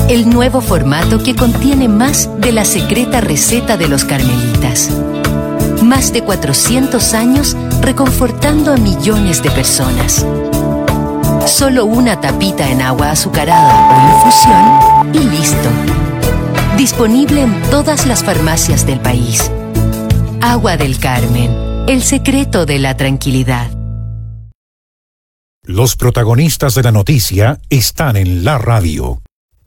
el nuevo formato que contiene más de la secreta receta de los carmelitas. Más de 400 años reconfortando a millones de personas. Solo una tapita en agua azucarada o infusión y listo. Disponible en todas las farmacias del país. Agua del Carmen, el secreto de la tranquilidad. Los protagonistas de la noticia están en la radio.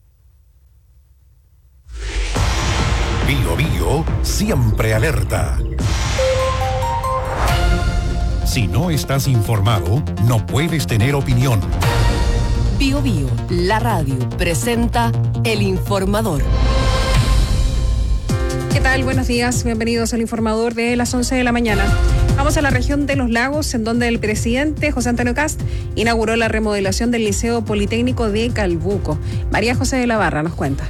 Bio Bio siempre alerta. Si no estás informado, no puedes tener opinión. Bio Bio, la radio, presenta El Informador. ¿Qué tal? Buenos días, bienvenidos al Informador de las 11 de la mañana. Vamos a la región de Los Lagos, en donde el presidente José Antonio Kast inauguró la remodelación del Liceo Politécnico de Calbuco. María José de la Barra nos cuenta.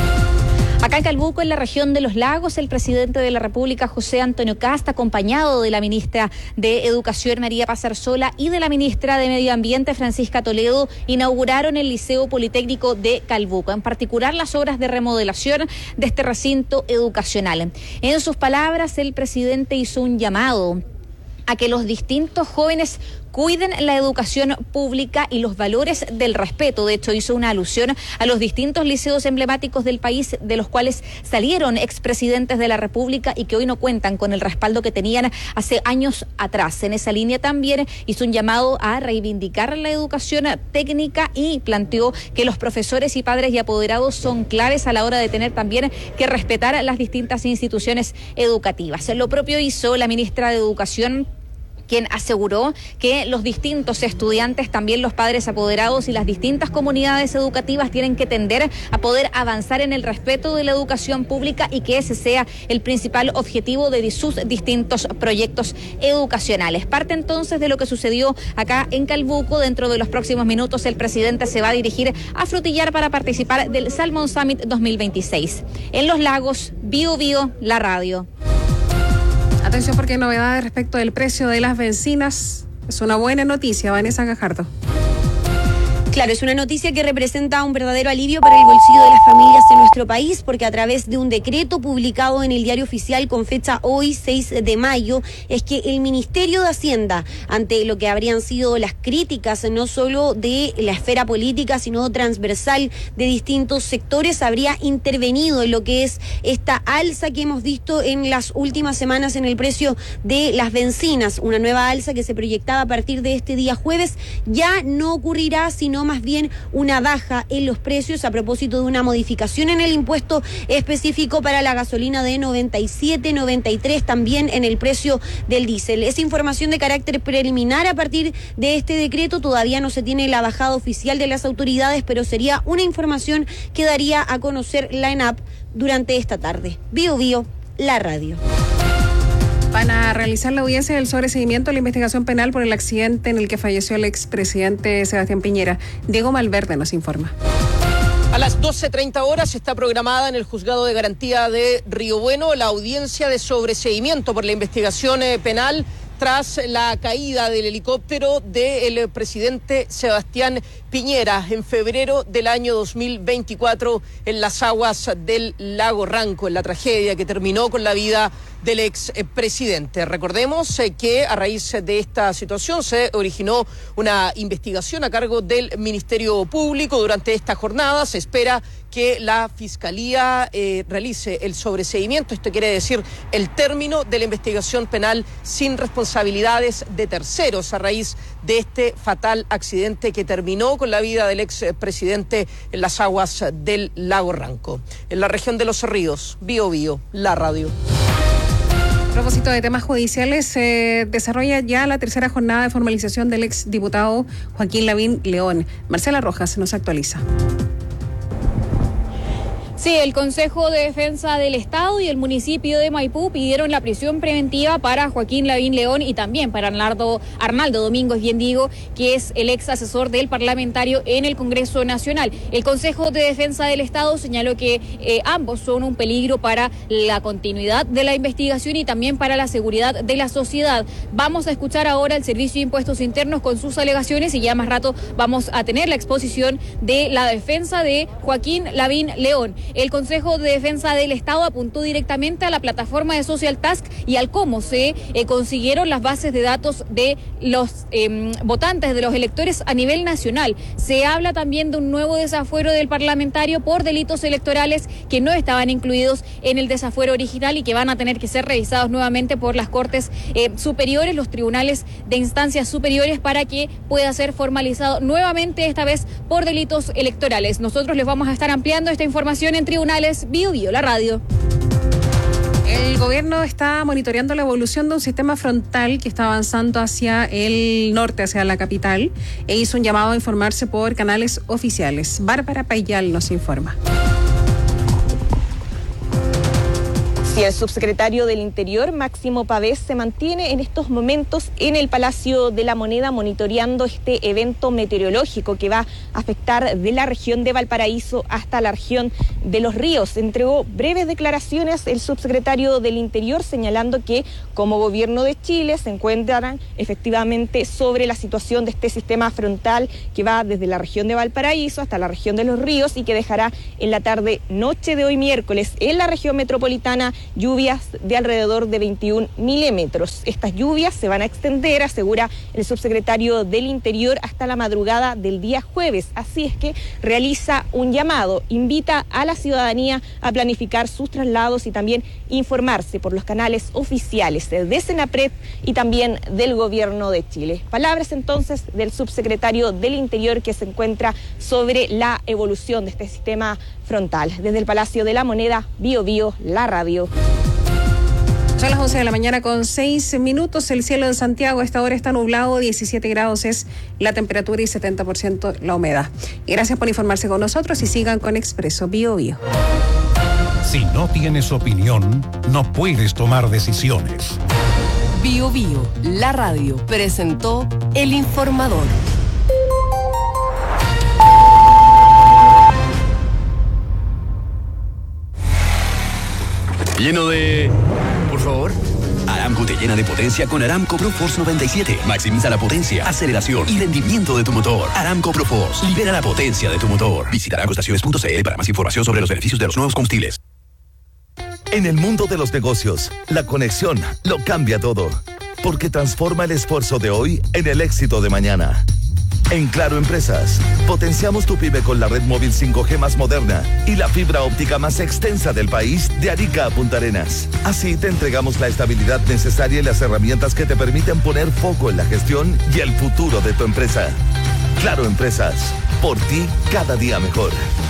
Acá en Calbuco, en la región de Los Lagos, el presidente de la República, José Antonio Kast, acompañado de la ministra de Educación, María Paz Arzola, y de la ministra de Medio Ambiente, Francisca Toledo, inauguraron el Liceo Politécnico de Calbuco, en particular las obras de remodelación de este recinto educacional. En sus palabras, el presidente hizo un llamado a que los distintos jóvenes cuiden la educación pública y los valores del respeto. De hecho, hizo una alusión a los distintos liceos emblemáticos del país, de los cuales salieron expresidentes de la República y que hoy no cuentan con el respaldo que tenían hace años atrás. En esa línea también hizo un llamado a reivindicar la educación técnica y planteó que los profesores y padres y apoderados son claves a la hora de tener también que respetar las distintas instituciones educativas. Lo propio hizo la ministra de Educación, quien aseguró que los distintos estudiantes, también los padres apoderados y las distintas comunidades educativas tienen que tender a poder avanzar en el respeto de la educación pública y que ese sea el principal objetivo de sus distintos proyectos educacionales. Parte entonces de lo que sucedió acá en Calbuco. Dentro de los próximos minutos el presidente se va a dirigir a Frutillar para participar del Salmon Summit 2026. En Los Lagos, Bio Bio, la radio. Atención, porque hay novedades respecto del precio de las bencinas. Es una buena noticia, Vanessa Gajardo. Claro, es una noticia que representa un verdadero alivio para el bolsillo de las familias en nuestro país, porque a través de un decreto publicado en el Diario Oficial con fecha hoy, 6 de mayo, es que el Ministerio de Hacienda, ante lo que habrían sido las críticas no solo de la esfera política, sino transversal de distintos sectores, habría intervenido en lo que es esta alza que hemos visto en las últimas semanas en el precio de las bencinas. Una nueva alza que se proyectaba a partir de este día jueves ya no ocurrirá, sino más bien una baja en los precios a propósito de una modificación en el impuesto específico para la gasolina de 97, 93, también en el precio del diésel. Es información de carácter preliminar a partir de este decreto. Todavía no se tiene la bajada oficial de las autoridades, pero sería una información que daría a conocer la ENAP durante esta tarde. Bio Bio, la radio. Van a realizar la audiencia del sobreseguimiento de la investigación penal por el accidente en el que falleció el expresidente Sebastián Piñera. Diego Malverde nos informa. A las 12:30 horas está programada en el Juzgado de Garantía de Río Bueno la audiencia de sobreseguimiento por la investigación penal tras la caída del helicóptero del presidente Sebastián Piñera en febrero del año 2024 en las aguas del lago Ranco, en la tragedia que terminó con la vida del expresidente. Recordemos que a raíz de esta situación se originó una investigación a cargo del Ministerio Público. Durante esta jornada se espera que la Fiscalía realice el sobreseguimiento. Esto quiere decir el término de la investigación penal sin responsabilidades de terceros a raíz de este fatal accidente que terminó con la vida del expresidente en las aguas del lago Ranco. En la región de Los Ríos, Bio Bio, la radio. A propósito de temas judiciales, se desarrolla ya la tercera jornada de formalización del exdiputado Joaquín Lavín León. Marcela Rojas nos actualiza. Sí, el Consejo de Defensa del Estado y el municipio de Maipú pidieron la prisión preventiva para Joaquín Lavín León y también para Arnaldo Domingos, bien digo, que es el ex asesor del parlamentario en el Congreso Nacional. El Consejo de Defensa del Estado señaló que ambos son un peligro para la continuidad de la investigación y también para la seguridad de la sociedad. Vamos a escuchar ahora el Servicio de Impuestos Internos con sus alegaciones y ya más rato vamos a tener la exposición de la defensa de Joaquín Lavín León. El Consejo de Defensa del Estado apuntó directamente a la plataforma de Social Task y al cómo se consiguieron las bases de datos de los votantes, de los electores a nivel nacional. Se habla también de un nuevo desafuero del parlamentario por delitos electorales que no estaban incluidos en el desafuero original y que van a tener que ser revisados nuevamente por las Cortes superiores, los tribunales de instancias superiores, para que pueda ser formalizado nuevamente, esta vez por delitos electorales. Nosotros les vamos a estar ampliando esta información en Tribunales Bio Bio, la radio. El gobierno está monitoreando la evolución de un sistema frontal que está avanzando hacia el norte, hacia la capital, e hizo un llamado a informarse por canales oficiales. Bárbara Payal nos informa. Sí, el subsecretario del Interior, Máximo Pavés, se mantiene en estos momentos en el Palacio de la Moneda monitoreando este evento meteorológico que va a afectar de la región de Valparaíso hasta la región de Los Ríos. Entregó breves declaraciones el subsecretario del Interior señalando que como gobierno de Chile se encuentran efectivamente sobre la situación de este sistema frontal que va desde la región de Valparaíso hasta la región de Los Ríos y que dejará en la tarde-noche de hoy miércoles en la región metropolitana lluvias de alrededor de 21 milímetros. Estas lluvias se van a extender, asegura el subsecretario del Interior, hasta la madrugada del día jueves. Así es que realiza un llamado, invita a la ciudadanía a planificar sus traslados y también informarse por los canales oficiales de Senapred y también del Gobierno de Chile. Palabras entonces del subsecretario del Interior que se encuentra sobre la evolución de este sistema frontal. Desde el Palacio de la Moneda, Bio Bio, la radio. Son las 11 de la mañana con 6 minutos. El cielo de Santiago a esta hora está nublado, 17 grados es la temperatura y 70% la humedad. Y gracias por informarse con nosotros y sigan con Expreso Bio Bio. Si no tienes opinión, no puedes tomar decisiones. Bio Bio, la radio, presentó El Informador. Lleno de... Por favor. Aramco te llena de potencia con Aramco ProForce 97. Maximiza la potencia, aceleración y rendimiento de tu motor. Aramco ProForce. Libera la potencia de tu motor. Visita aramcoestaciones.cl para más información sobre los beneficios de los nuevos combustibles. En el mundo de los negocios, la conexión lo cambia todo. Porque transforma el esfuerzo de hoy en el éxito de mañana. En Claro Empresas, potenciamos tu pyme con la red móvil 5G más moderna y la fibra óptica más extensa del país de Arica a Punta Arenas. Así te entregamos la estabilidad necesaria y las herramientas que te permiten poner foco en la gestión y el futuro de tu empresa. Claro Empresas, por ti cada día mejor.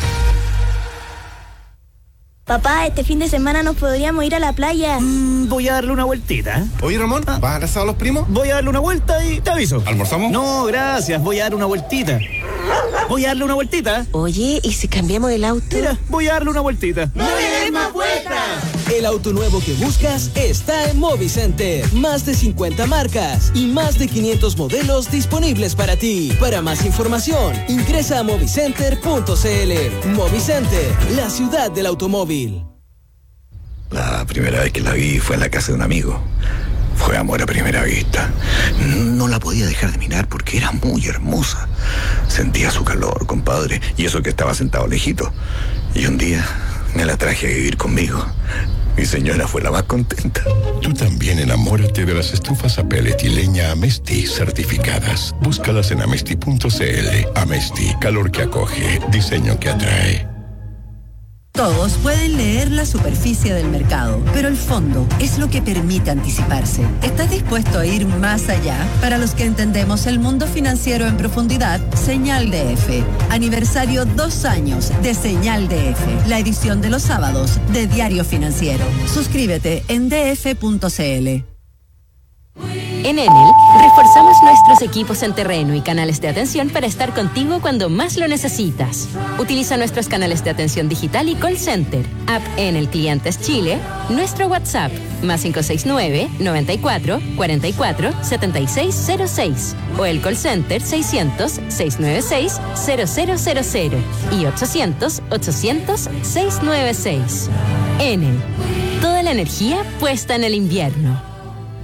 Papá, este fin de semana nos podríamos ir a la playa. Voy a darle una vueltita. Oye, Ramón, ¿vas al asado a los primos? Voy a darle una vuelta y te aviso. ¿Almorzamos? No, gracias, voy a dar una vueltita. Voy a darle una vueltita. Oye, ¿y si cambiamos el auto? Mira, voy a darle una vueltita. ¡No le des más vueltas! El auto nuevo que buscas está en Movicenter. Más de 50 marcas y más de 500 modelos disponibles para ti. Para más información, ingresa a movicenter.cl. Movicenter, la ciudad del automóvil. La primera vez que la vi fue en la casa de un amigo. Fue amor a primera vista. No la podía dejar de mirar porque era muy hermosa. Sentía su calor, compadre, y eso que estaba sentado lejito. Y un día me la traje a vivir conmigo. Mi señora fue la más contenta. Tú también enamórate de las estufas a pellet y leña Amesti certificadas. Búscalas en amesti.cl. Amesti, calor que acoge, diseño que atrae. Todos pueden leer la superficie del mercado, pero el fondo es lo que permite anticiparse. ¿Estás dispuesto a ir más allá? Para los que entendemos el mundo financiero en profundidad, Señal DF. Aniversario 2 años de Señal DF, la edición de los sábados de Diario Financiero. Suscríbete en df.cl. En Enel, reforzamos nuestros equipos en terreno y canales de atención para estar contigo cuando más lo necesitas. Utiliza nuestros canales de atención digital y call center, app Enel Clientes Chile, nuestro WhatsApp, +569 94 44 7606 o el call center 600 696 0000 y 800 800 696. Enel, toda la energía puesta en el invierno.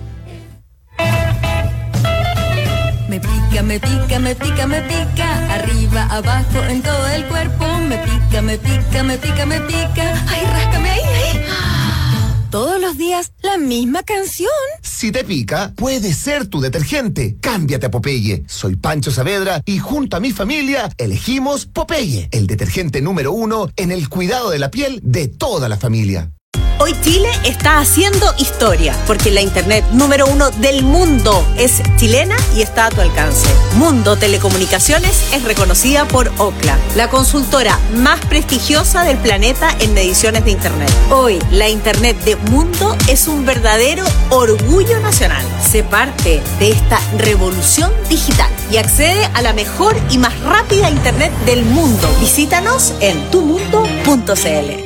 Me pica, me pica, me pica, me pica, arriba, abajo, en todo el cuerpo. Me pica, me pica, me pica, me pica. Ay, ráscame ahí, ahí. Todos los días la misma canción. Si te pica, puede ser tu detergente. Cámbiate a Popeye. Soy Pancho Saavedra y junto a mi familia elegimos Popeye, el detergente número 1 en el cuidado de la piel de toda la familia. Hoy Chile está haciendo historia, porque la internet número 1 del mundo es chilena y está a tu alcance. Mundo Telecomunicaciones es reconocida por Ookla, la consultora más prestigiosa del planeta en mediciones de internet. Hoy, la internet de Mundo es un verdadero orgullo nacional. Sé parte de esta revolución digital y accede a la mejor y más rápida internet del mundo. Visítanos en tumundo.cl.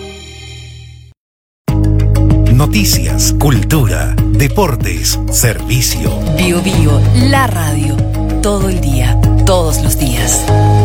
Noticias, cultura, deportes, servicio. Bio Bio, la radio. Todo el día, todos los días.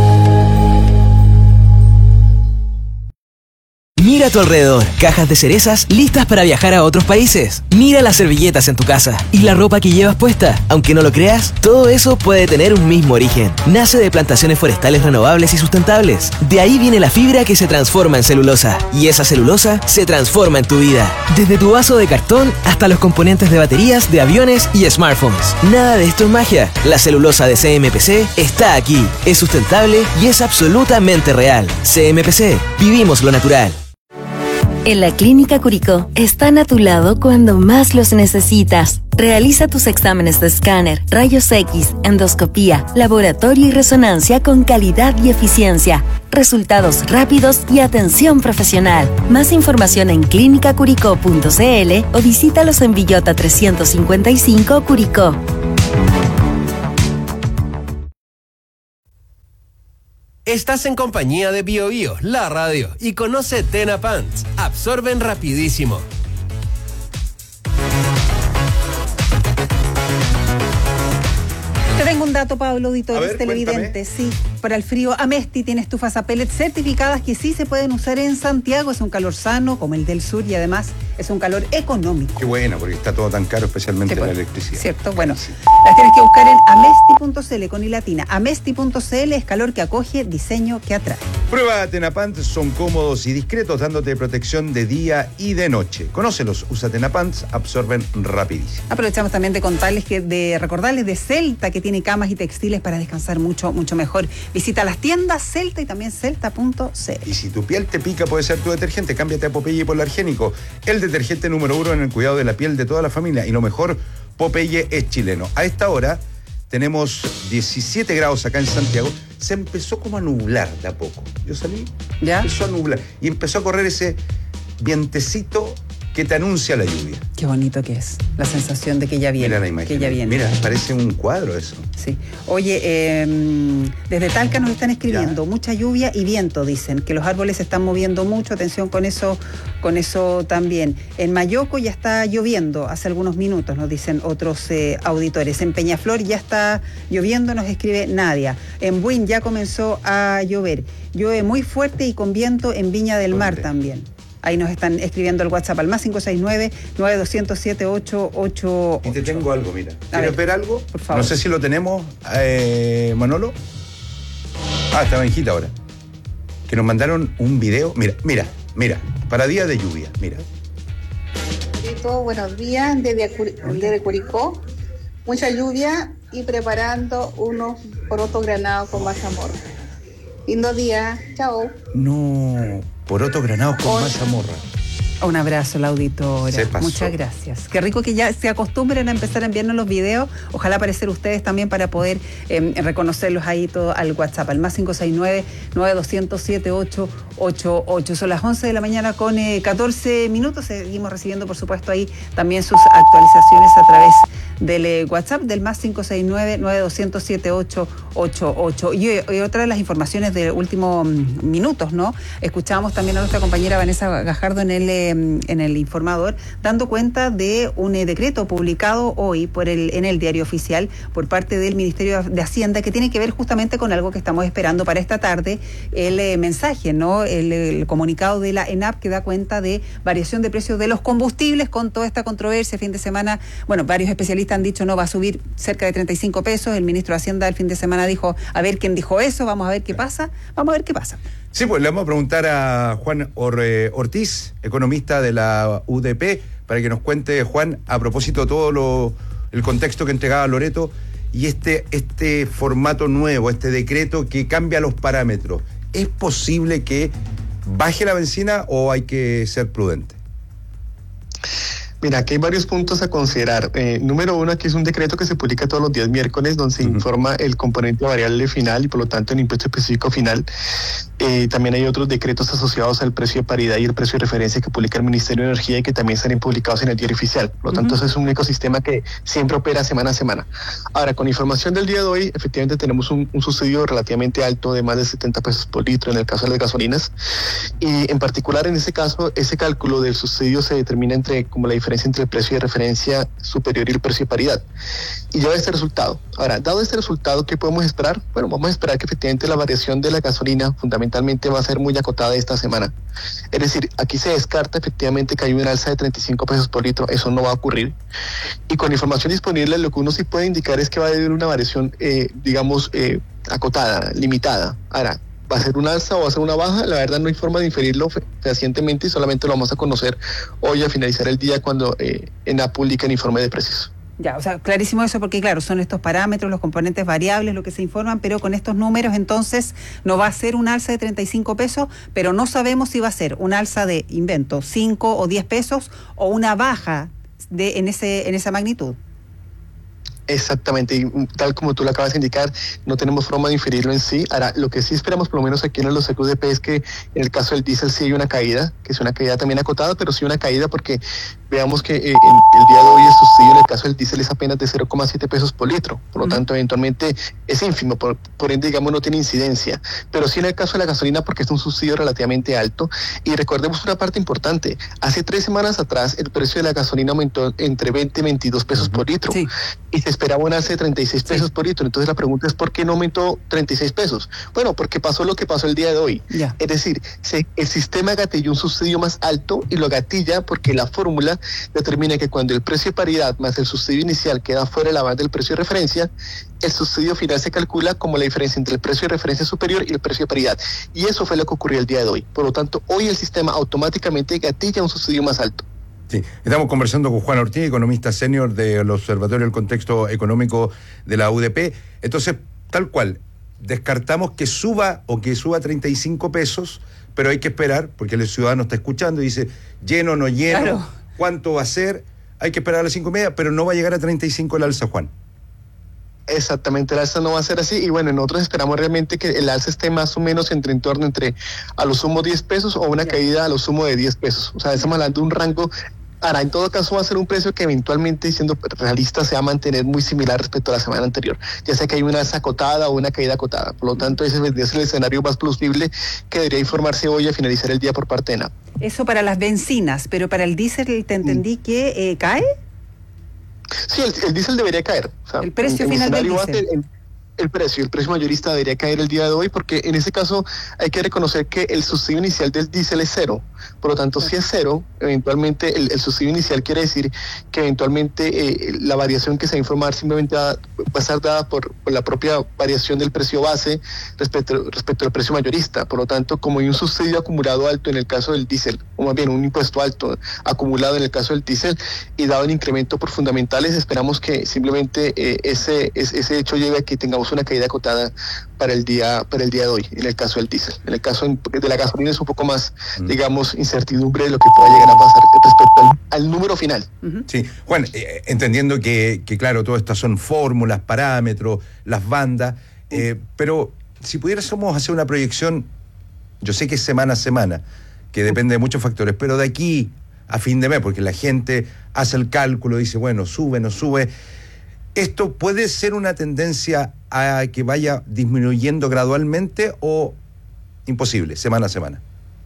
Mira a tu alrededor, cajas de cerezas listas para viajar a otros países. Mira las servilletas en tu casa y la ropa que llevas puesta. Aunque no lo creas, todo eso puede tener un mismo origen. Nace de plantaciones forestales renovables y sustentables. De ahí viene la fibra que se transforma en celulosa. Y esa celulosa se transforma en tu vida. Desde tu vaso de cartón hasta los componentes de baterías de aviones y smartphones. Nada de esto es magia. La celulosa de CMPC está aquí. Es sustentable y es absolutamente real. CMPC, vivimos lo natural. En la Clínica Curicó están a tu lado cuando más los necesitas. Realiza tus exámenes de escáner, rayos X, endoscopía, laboratorio y resonancia con calidad y eficiencia. Resultados rápidos y atención profesional. Más información en clinicacuricó.cl o visítalos en Villota 355 Curicó. Estás en compañía de Bio Bio, la radio, y conoce Tena Pants. Absorben rapidísimo. Te tengo un dato, Pablo, auditores televidentes. Sí, para el frío, Amesti tiene estufas a pellets certificadas que sí se pueden usar en Santiago. Es un calor sano, como el del sur, y además es un calor económico. Qué bueno, porque está todo tan caro, especialmente la electricidad. Cierto, bueno, las tienes que buscar en amesti.cl con i latina. Amesti.cl es calor que acoge, diseño que atrae. Prueba Tenapants, son cómodos y discretos, dándote protección de día y de noche. Conócelos, usa Tenapants, absorben rapidísimo. Aprovechamos también de contarles de recordarles de Celta, que tiene camas y textiles para descansar mucho, mucho mejor. Visita las tiendas Celta y también celta.cl. Y si tu piel te pica, puede ser tu detergente. Cámbiate a Popeye Polargénico, el detergente número 1 en el cuidado de la piel de toda la familia. Y lo mejor, Popeye es chileno. A esta hora tenemos 17 grados acá en Santiago. Se empezó como a nublar de a poco. Yo salí, ¿ya? Empezó a nublar. Y empezó a correr ese vientecito que te anuncia la lluvia. Qué bonito que es, la sensación de que ya viene. Mira la imagen. Que ya viene. Mira, parece un cuadro eso. Sí. Oye, desde Talca nos están escribiendo, mucha lluvia y viento, dicen, que los árboles se están moviendo mucho, atención con eso también. En Mayoco ya está lloviendo, hace algunos minutos, nos dicen otros auditores. En Peñaflor ya está lloviendo, nos escribe Nadia. En Buin ya comenzó a llover. Llueve muy fuerte y con viento en Viña del Mar también. Ahí nos están escribiendo el WhatsApp al +569-9207-888. Y te tengo algo, mira. ¿Quieres ver algo? Por favor. No sé si lo tenemos, Manolo. Está Benjita ahora. Que nos mandaron un video. Mira. Para día de lluvia, mira. Buenos días, desde Curicó. Mucha lluvia y preparando unos porotos granados con mazamorra. Lindo día, chao. No, porotos granados con mazamorra. Un abrazo a la auditora. Muchas gracias. Qué rico que ya se acostumbren a empezar a enviarnos los videos. Ojalá aparecer ustedes también para poder reconocerlos ahí todo al WhatsApp, al más 569-9200-7888. Son las 11 de la mañana con 14 minutos. Seguimos recibiendo, por supuesto, ahí también sus actualizaciones a través del WhatsApp del más 569-9200-7888. Y otra de las informaciones de últimos minutos, ¿no? Escuchábamos también a nuestra compañera Vanessa Gajardo en el Informador, dando cuenta de un decreto publicado hoy en el Diario Oficial por parte del Ministerio de Hacienda, que tiene que ver justamente con algo que estamos esperando para esta tarde, el mensaje, ¿no? El comunicado de la ENAP, que da cuenta de variación de precios de los combustibles con toda esta controversia. Fin de semana, bueno, varios especialistas han dicho no, va a subir cerca de 35 pesos. El ministro de Hacienda el fin de semana dijo, a ver quién dijo eso, vamos a ver qué pasa. Sí, pues le vamos a preguntar a Juan Ortiz, economista de la UDP, para que nos cuente, Juan, a propósito de todo el contexto que entregaba Loreto y este formato nuevo, este decreto que cambia los parámetros. ¿Es posible que baje la benzina o hay que ser prudente? Mira, aquí hay varios puntos a considerar. Número uno, aquí es un decreto que se publica todos los días miércoles, donde se informa el componente variable final y por lo tanto el impuesto específico final. También hay otros decretos asociados al precio de paridad y el precio de referencia que publica el Ministerio de Energía y que también están publicados en el Diario Oficial. Por lo tanto, eso es un ecosistema que siempre opera semana a semana. Ahora, con información del día de hoy, efectivamente tenemos un subsidio relativamente alto de más de 70 pesos por litro en el caso de las gasolinas. Y en particular, en ese caso, ese cálculo del subsidio se determina como la diferencia entre el precio de referencia superior y el precio de paridad. Y lleva este resultado. Ahora, dado este resultado, ¿qué podemos esperar? Bueno, vamos a esperar que efectivamente la variación de la gasolina fundamentalmente va a ser muy acotada esta semana. Es decir, aquí se descarta efectivamente que hay una alza de 35 pesos por litro, eso no va a ocurrir. Y con información disponible, lo que uno sí puede indicar es que va a haber una variación, acotada, limitada. Ahora, ¿va a ser una alza o va a ser una baja? La verdad no hay forma de inferirlo fehacientemente y solamente lo vamos a conocer hoy a finalizar el día cuando ENAP publica el informe de precios. Ya, o sea, clarísimo eso porque claro, son estos parámetros, los componentes variables, lo que se informan, pero con estos números entonces no va a ser un alza de 35 pesos, pero no sabemos si va a ser un alza de, 5 o 10 pesos o una baja en esa magnitud. Exactamente, y tal como tú lo acabas de indicar, no tenemos forma de inferirlo en sí. Ahora, lo que sí esperamos, por lo menos aquí en los UDP, es que en el caso del diésel sí hay una caída, que es una caída también acotada, pero sí una caída porque veamos que el día de hoy el subsidio en el caso del diésel es apenas de 0,7 pesos por litro, por lo tanto eventualmente es ínfimo, por ende digamos no tiene incidencia, pero sí en el caso de la gasolina porque es un subsidio relativamente alto. Y recordemos una parte importante, hace 3 semanas atrás el precio de la gasolina aumentó entre 20 y 22 pesos por litro, y se esperaba un alza de 36 pesos por litro. Entonces la pregunta es ¿por qué no aumentó 36 pesos? Bueno, porque pasó lo que pasó el día de hoy. Es decir, el sistema gatilló un subsidio más alto y lo gatilla porque la fórmula determina que cuando el precio de paridad más el subsidio inicial queda fuera de la banda del precio de referencia, el subsidio final se calcula como la diferencia entre el precio de referencia superior y el precio de paridad. Y eso fue lo que ocurrió el día de hoy. Por lo tanto, hoy el sistema automáticamente gatilla un subsidio más alto. Sí, estamos conversando con Juan Ortiz, economista senior del Observatorio del Contexto Económico de la UDP. Entonces, tal cual, descartamos que suba 35 pesos, pero hay que esperar, porque el ciudadano está escuchando y dice, lleno, no lleno, claro. ¿Cuánto va a ser? Hay que esperar a las 5:30, pero no va a llegar a 35 el alza, Juan. Exactamente, el alza no va a ser así y bueno, nosotros esperamos realmente que el alza esté más o menos entre a lo sumo 10 pesos o una caída a lo sumo de 10 pesos. O sea, estamos hablando de un rango. Ahora, en todo caso va a ser un precio que eventualmente, siendo realista, se va a mantener muy similar respecto a la semana anterior, ya sea que hay una alza acotada o una caída acotada. Por lo tanto, ese es el escenario más plausible que debería informarse hoy a finalizar el día por parte de ENAP. Eso para las bencinas, pero para el diésel te entendí que cae. Sí, el diésel debería caer. O sea, el precio final del diésel. El precio mayorista debería caer el día de hoy porque en ese caso hay que reconocer que el subsidio inicial del diésel es 0. Por lo tanto, si es 0, eventualmente el subsidio inicial quiere decir que eventualmente la variación que se va a informar simplemente va a estar dada por la propia variación del precio base respecto al precio mayorista. Por lo tanto, como hay un subsidio acumulado alto en el caso del diésel, o más bien un impuesto alto acumulado en el caso del diésel, y dado el incremento por fundamentales, esperamos que simplemente ese hecho lleve a que tengamos esperamos una caída acotada para el día de hoy, en el caso del diésel. En el caso de la gasolina es un poco más, digamos, incertidumbre de lo que pueda llegar a pasar respecto al número final. Sí, Juan, entendiendo que claro, todas estas son fórmulas, parámetros, las bandas, pero si pudiéramos hacer una proyección, yo sé que es semana a semana, que depende de muchos factores, pero de aquí a fin de mes, porque la gente hace el cálculo, dice, bueno, sube, no sube. ¿Esto puede ser una tendencia a que vaya disminuyendo gradualmente o imposible, semana a semana?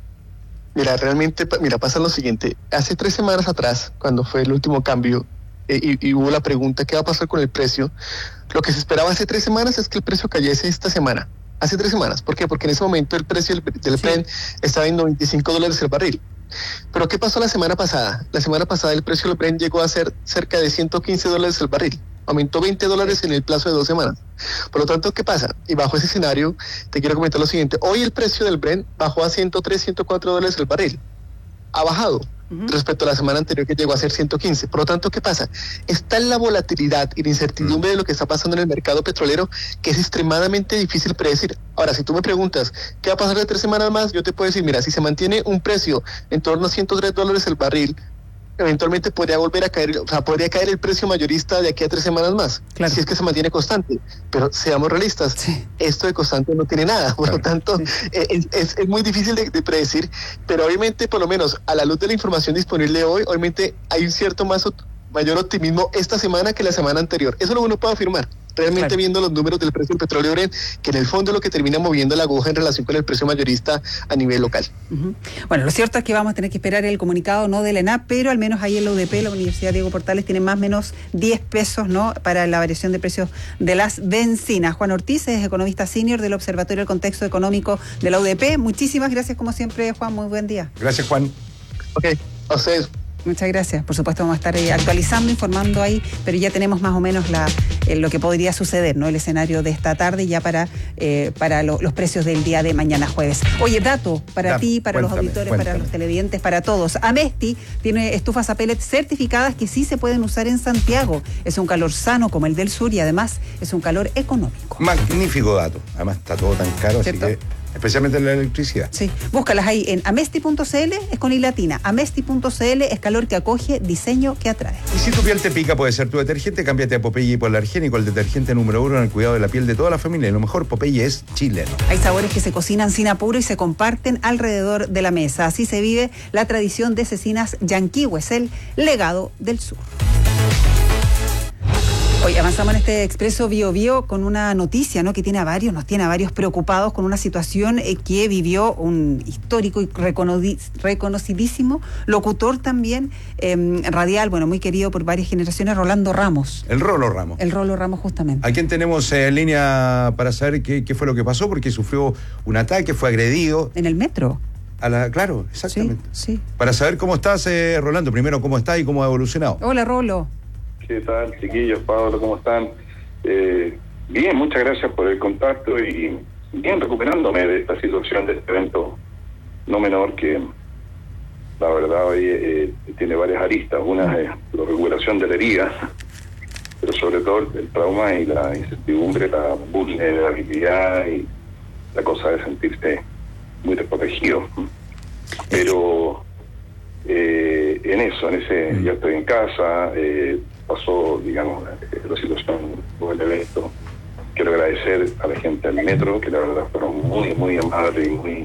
Mira, realmente, pasa lo siguiente. Hace 3 semanas atrás, cuando fue el último cambio, y hubo la pregunta, ¿qué va a pasar con el precio? Lo que se esperaba hace 3 semanas es que el precio cayese esta semana. Hace 3 semanas. ¿Por qué? Porque en ese momento el precio del Brent estaba en $95 el barril. Pero ¿qué pasó la semana pasada? La semana pasada el precio del Brent llegó a ser cerca de $115 el barril. Aumentó $20 en el plazo de 2 semanas. Por lo tanto, ¿qué pasa? Y bajo ese escenario, te quiero comentar lo siguiente. Hoy el precio del Brent bajó a $103, $104 el barril. Ha bajado respecto a la semana anterior que llegó a ser 115. Por lo tanto, ¿qué pasa? Está en la volatilidad y la incertidumbre de lo que está pasando en el mercado petrolero, que es extremadamente difícil predecir. Ahora, si tú me preguntas, ¿qué va a pasar de 3 semanas más? Yo te puedo decir, mira, si se mantiene un precio en torno a $103 el barril, eventualmente podría volver a caer, o sea, podría caer el precio mayorista de aquí a 3 semanas más, si es que se mantiene constante. Pero seamos realistas, esto de constante no tiene nada, por lo tanto, es muy difícil de predecir, pero obviamente, por lo menos, a la luz de la información disponible hoy, obviamente hay un cierto mayor optimismo esta semana que la semana anterior. Eso es lo que uno puede afirmar. Realmente viendo los números del precio del petróleo Brent, que en el fondo es lo que termina moviendo la aguja en relación con el precio mayorista a nivel local. Bueno, lo cierto es que vamos a tener que esperar el comunicado no de la ENAP, pero al menos ahí en la UDP, la Universidad Diego Portales, tiene más o menos 10 pesos, ¿no?, para la variación de precios de las bencinas. Juan Ortiz es economista senior del Observatorio del Contexto Económico de la UDP. Muchísimas gracias, como siempre, Juan. Muy buen día. Gracias, Juan. Ok, a ustedes. Muchas gracias. Por supuesto vamos a estar actualizando, informando ahí, pero ya tenemos más o menos lo que podría suceder, ¿no?, el escenario de esta tarde ya para los precios del día de mañana jueves. Oye, dato para ti, para los auditores, para los televidentes, para todos. Amesti tiene estufas a pellets certificadas que sí se pueden usar en Santiago. Es un calor sano como el del sur y además es un calor económico. Magnífico dato. Además está todo tan caro, ¿cierto? Así que especialmente la electricidad. Sí, búscalas ahí en amesti.cl, es con I latina. Amesti.cl es calor que acoge, diseño que atrae. Y si tu piel te pica, puede ser tu detergente, cámbiate a Popeye Hipoalergénico, el detergente número 1 en el cuidado de la piel de toda la familia. Y lo mejor, Popeye es chileno. Hay sabores que se cocinan sin apuro y se comparten alrededor de la mesa. Así se vive la tradición de cecinas Yanquihue, el legado del sur. Hoy avanzamos en este Expreso Bio Bio con una noticia, ¿no?, que nos tiene a varios preocupados con una situación que vivió un histórico y reconocidísimo locutor también radial, bueno, muy querido por varias generaciones, Rolando Ramos. El Rolo Ramos. El Rolo Ramos, justamente. ¿A quién tenemos en línea para saber qué fue lo que pasó? Porque sufrió un ataque, fue agredido. En el metro. Claro, exactamente. Sí. Para saber cómo estás, Rolando, primero cómo estás y cómo ha evolucionado. Hola, Rolo. ¿Qué tal, chiquillos? Pablo, ¿cómo están? Bien, muchas gracias por el contacto y bien recuperándome de esta situación, de este evento no menor que la verdad hoy tiene varias aristas. Una es la recuperación de la herida, pero sobre todo el trauma y la incertidumbre, la vulnerabilidad y la cosa de sentirse muy desprotegido. Pero en ese ya estoy en casa, pasó, digamos, la situación o el evento. Quiero agradecer a la gente del metro, que la verdad fueron muy, muy amables y muy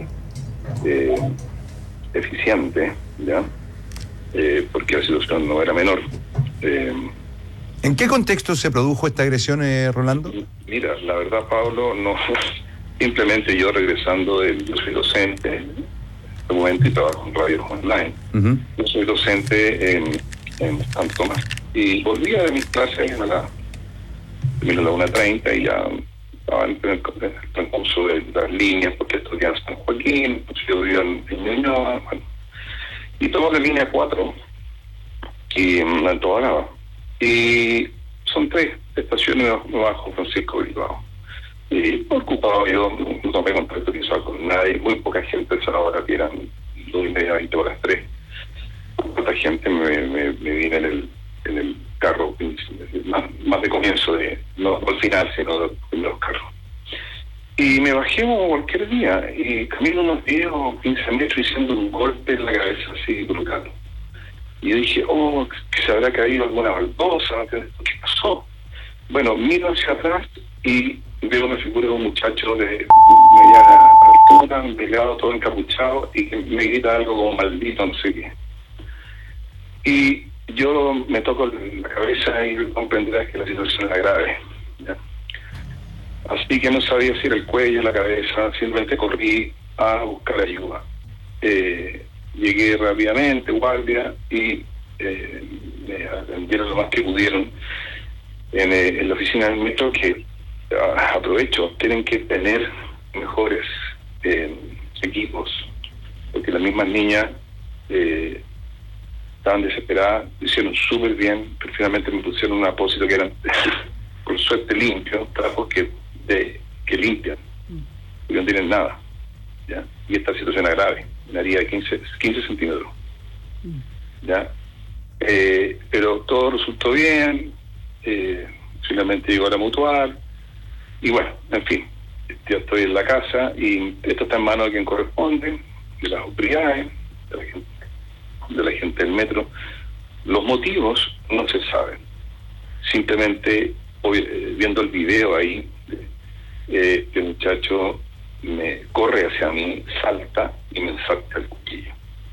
eficientes, ¿ya? Porque la situación no era menor. ¿En qué contexto se produjo esta agresión, Rolando? Mira, la verdad, Pablo, no simplemente yo regresando yo soy docente en este momento y trabajo en radios online. Yo soy docente en San Tomás y volvía de mis clases a la 1:30 y ya estaba en el transcurso de las líneas porque estudiaba en San Joaquín, yo vivía en Ñuñoa, bueno, y tomo la línea 4 y en Alto Brava y son 3 estaciones bajo Francisco Bilbao. Y ocupado yo no tomé contacto visual con nadie, muy poca gente a esa hora, que eran 2:30, 20 horas 3. Cuánta gente me vine en carros, más de comienzo, no al final, sino de los primeros carros. Y me bajé como cualquier día y camino unos 10 o 15 metros haciendo un golpe en la cabeza así brutal. Y yo dije, que se habrá caído alguna baldosa, ¿qué pasó? Bueno, miro hacia atrás y veo una figura de un muchacho de media altura, delgado, todo encapuchado, y que me grita algo como maldito, no sé qué. Y yo me toco la cabeza y comprenderás que la situación era grave, ¿ya? Así que no sabía si era el cuello, la cabeza, simplemente corrí a buscar ayuda. Llegué rápidamente, guardia, y me atendieron lo más que pudieron en la oficina del metro, que aprovecho, tienen que tener mejores equipos, porque las mismas niñas estaban desesperadas, lo hicieron súper bien, pero finalmente me pusieron un apósito que eran, por suerte, limpios, trapos que limpian, porque no tienen nada, ¿ya? Y esta situación era grave, una herida de 15 centímetros, ¿ya? Pero todo resultó bien, finalmente llegó a la mutual, y bueno, en fin, yo estoy en la casa y esto está en manos de quien corresponde, de las autoridades, de la gente del metro. Los motivos no se saben, simplemente viendo el video ahí, el muchacho me corre hacia mí, salta y me salta el cuchillo.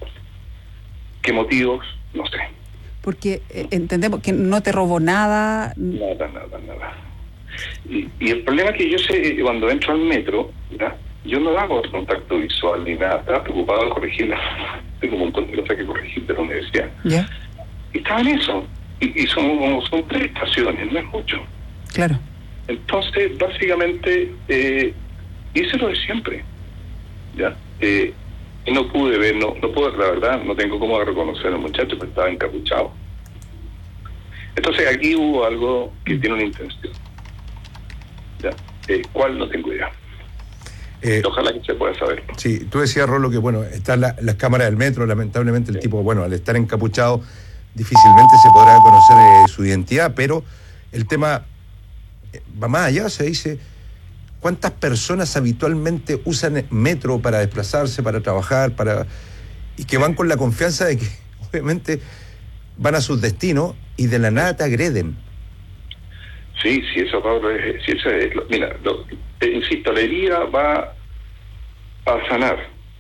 ¿Qué motivos? No sé. Porque entendemos que no te robó nada. Nada. Y el problema es que yo sé, cuando entro al metro, ¿ya? Yo no hago contacto visual ni nada, estaba preocupado de corregirla. Tengo un montón de cosas que corregir de la universidad. ¿Ya? Y estaba en eso. Y son 3 estaciones, no es mucho. Claro. Entonces, básicamente, hice lo de siempre, ¿ya? Y no pude ver, no pude, la verdad, no tengo cómo reconocer al muchacho, pero estaba encapuchado. Entonces, aquí hubo algo que tiene una intención, ¿ya? ¿Cuál? No tengo idea. Ojalá que se pueda saber. Sí, tú decías, Rolo, que bueno, están las cámaras del metro, lamentablemente el tipo, bueno, al estar encapuchado, difícilmente se podrá conocer su identidad, pero el tema va más allá, se dice, ¿cuántas personas habitualmente usan metro para desplazarse, para trabajar, y que van con la confianza de que obviamente van a sus destinos y de la nada te agreden? Sí, eso, Pablo, mira, insisto, la herida va a sanar.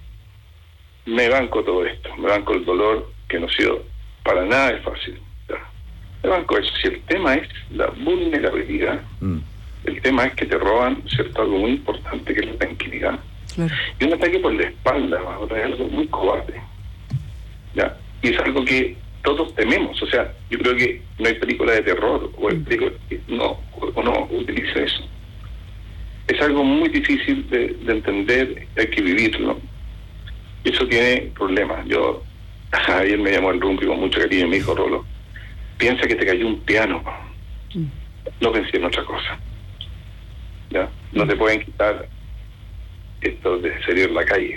Me banco todo esto, me banco el dolor, que no ha sido para nada es fácil. ¿Ya? Me banco eso. Si el tema es la vulnerabilidad, el tema es que te roban, ¿cierto?, algo muy importante, que es la tranquilidad. Claro. Y un ataque por la espalda, es algo muy cobarde, ¿ya? Y es algo que todos tememos. O sea, yo creo que no hay película de terror o no utilice eso. Es algo muy difícil de entender, hay que vivirlo. Eso tiene problemas. Ayer me llamó el Rumpi con mucho cariño y me dijo, Rolo, piensa que te cayó un piano. No pensé en otra cosa. ¿Ya? No te pueden quitar esto de salir a la calle.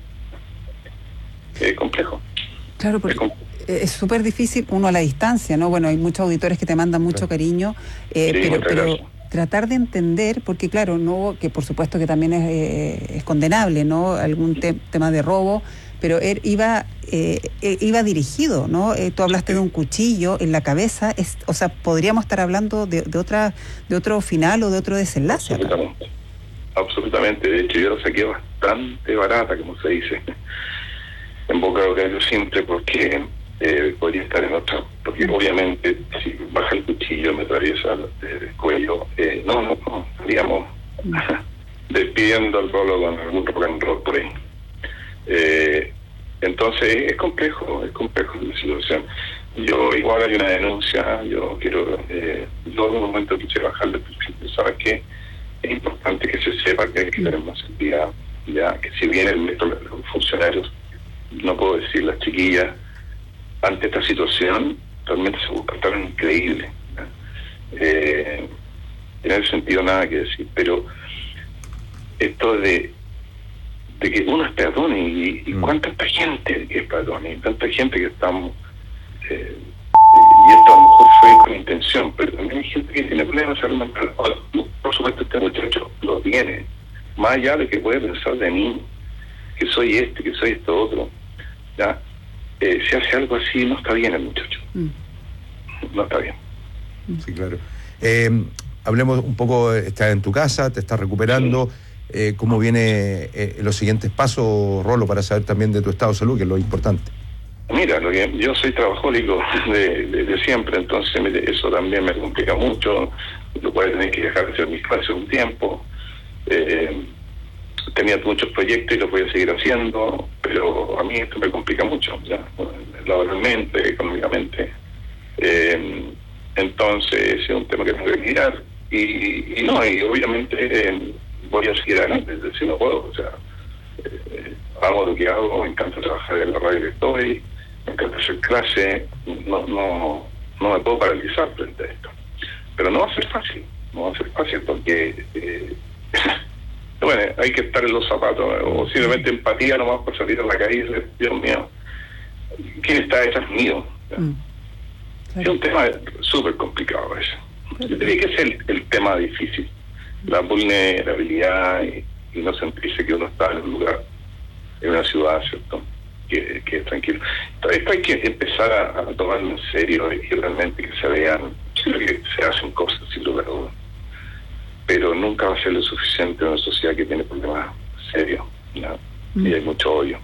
Es complejo. Claro, porque es súper difícil uno a la distancia, ¿no? Bueno, hay muchos auditores que te mandan mucho cariño, pero tratar de entender, porque claro, no, que por supuesto que también es condenable, ¿no? Algún tema de robo, pero él iba dirigido, ¿no? Tú hablaste de un cuchillo en la cabeza, o sea, podríamos estar hablando de otro final o de otro desenlace. Absolutamente. De hecho, yo la saqué bastante barata, como se dice, en vocabulario simple, porque podría estar en otra, porque obviamente si baja el cuchillo me atraviesa el cuello, estaríamos despidiendo al Rolo con algún rock and roll por ahí. Entonces es complejo la situación. Yo igual hay una denuncia, yo en un momento quise bajarle el perfil. ¿Sabes qué? Es importante que se sepa que hay que tener más seguridad, ya que si bien el metro, los funcionarios, no puedo decir las chiquillas, ante esta situación realmente se busca estar increíble, en ese sentido nada que decir, pero esto de que uno es peatón y cuánta gente que es peatón y tanta gente que estamos y esto a lo mejor fue con intención, pero también hay gente que tiene problemas de salud mental. Por supuesto, este muchacho lo tiene, más allá de que puede pensar de mí, que soy que soy esto otro, ¿ya? Si hace algo así, no está bien el muchacho. No está bien. Sí, claro. Hablemos un poco, estás en tu casa, te estás recuperando. ¿Cómo viene los siguientes pasos, Rolo, para saber también de tu estado de salud, que es lo importante? Mira, yo soy trabajólico de siempre, entonces eso también me complica mucho. Lo voy a tener que dejar de hacer mis clases un tiempo. Tenía muchos proyectos y los voy a seguir haciendo, pero a mí esto me complica mucho, ¿ya? Laboralmente, económicamente. Entonces es un tema que tengo que mirar y obviamente voy a seguir adelante, si no puedo, o sea, hago lo que hago, me encanta trabajar en la radio que estoy, me encanta hacer clase, no me puedo paralizar frente a esto, pero no va a ser fácil porque bueno, hay que estar en los zapatos, o simplemente empatía nomás por salir a la calle y decir, Dios mío, ¿quién está detrás mío? Es un tema súper complicado eso. Yo diría que es el tema difícil, la vulnerabilidad y no sentirse que uno está en un lugar, en una ciudad, ¿cierto? Que es tranquilo. Esto hay que empezar a tomarlo en serio y realmente que se vean, creo que se hacen cosas sin lugar a dudas, pero nunca va a ser lo suficiente en una sociedad que tiene problemas serios, ¿no? Y hay mucho odio.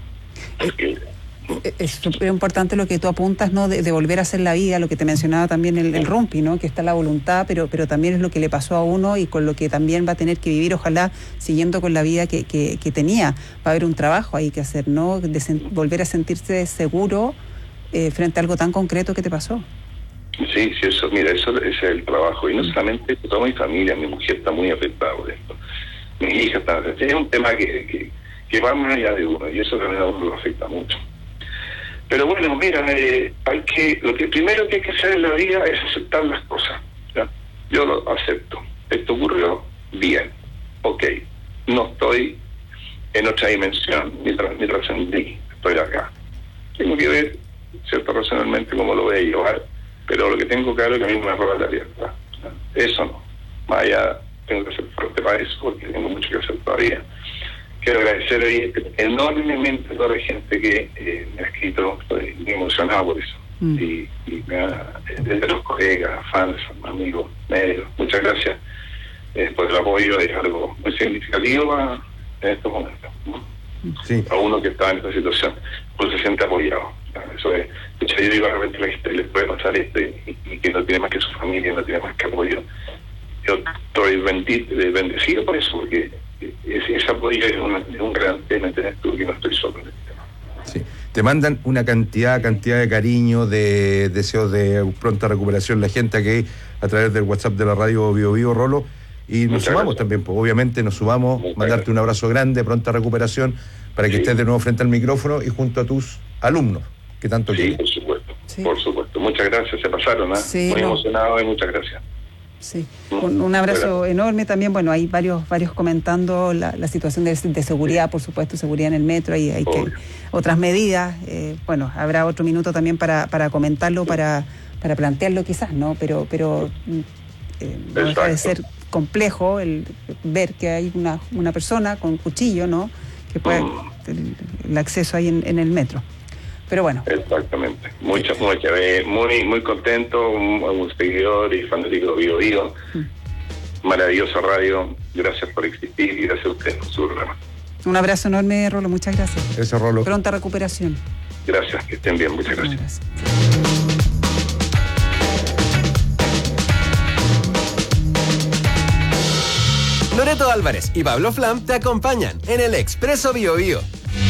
Es súper importante lo que tú apuntas, ¿no? De volver a hacer la vida, lo que te mencionaba también el Rumpi, ¿no? Que está la voluntad, pero también es lo que le pasó a uno y con lo que también va a tener que vivir, ojalá siguiendo con la vida que tenía. Va a haber un trabajo ahí que hacer, ¿no? Volver a sentirse seguro frente a algo tan concreto que te pasó. Sí, eso, mira, eso es el trabajo. Y no solamente toda mi familia, mi mujer está muy afectada por esto. Mi hija está afectada. Es un tema que va más allá de uno y eso también a uno lo afecta mucho. Pero bueno, mira, lo que primero que hay que hacer en la vida es aceptar las cosas, ¿ya? Yo lo acepto. Esto ocurrió, bien, ok. No estoy en otra dimensión, ni trascendí, estoy acá. Tengo que ver, cierto, racionalmente cómo lo voy a llevar, pero lo que tengo claro es que a mí me roba la libertad. Eso no. Más allá, tengo que ser fuerte para eso, porque tengo mucho que hacer todavía. Quiero agradecer hoy enormemente a toda la gente que me ha escrito, estoy muy emocionado por eso. Y desde los colegas, fans, amigos, medios, muchas gracias por el apoyo, es algo muy significativo en estos momentos, ¿no? Sí. A uno que está en esta situación, pues se siente apoyado. Eso es, yo digo, de repente a la gente les puede pasar esto y que no tiene más que su familia, no tiene más que apoyo. Yo estoy bendecido por eso, porque ese apoyo es un gran tema, ¿entendés tú? Que no estoy solo en este tema. Sí. Te mandan una cantidad de cariño, de deseos de pronta recuperación la gente aquí a través del WhatsApp de la radio Bio Bio, Rolo, y nos sumamos también, pues obviamente nos sumamos, mandarte un abrazo grande, pronta recuperación, para que estés de nuevo frente al micrófono y junto a tus alumnos, que tanto quieren. Por supuesto, por supuesto. Muchas gracias, se pasaron, muy emocionado y muchas gracias. Sí, un abrazo enorme también. Bueno, hay varios comentando la situación de seguridad, por supuesto, seguridad en el metro, y hay que otras medidas. Bueno, habrá otro minuto también para comentarlo, para plantearlo quizás, ¿no? Pero no deja de ser complejo el ver que hay una persona con un ¿no? Que puede el acceso ahí en el metro. Pero bueno. Exactamente. Muy contento, un seguidor y fanático de Bio Bio. Maravillosa radio. Gracias por existir y gracias a ustedes por su programa. Un abrazo enorme, Rolo. Muchas gracias. Eso, Rolo. Pronta recuperación. Gracias, que estén bien. Muchas gracias. Loreto Álvarez y Pablo Flam te acompañan en el Expreso Bio Bio.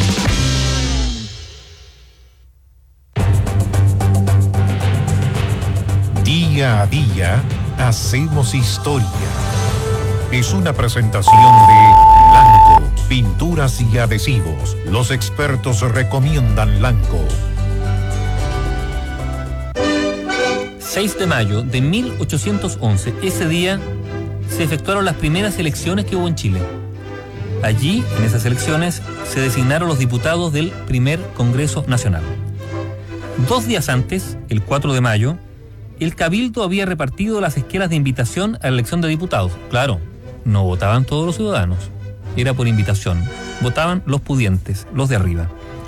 Día a día hacemos historia. Es una presentación de Lanco, pinturas y adhesivos. Los expertos recomiendan Lanco. 6 de mayo de 1811, ese día se efectuaron las primeras elecciones que hubo en Chile. Allí, en esas elecciones, se designaron los diputados del primer Congreso Nacional. 2 días antes, el 4 de mayo, El Cabildo había repartido las esquelas de invitación a la elección de diputados. Claro, no votaban todos los ciudadanos, era por invitación. Votaban los pudientes, los de arriba.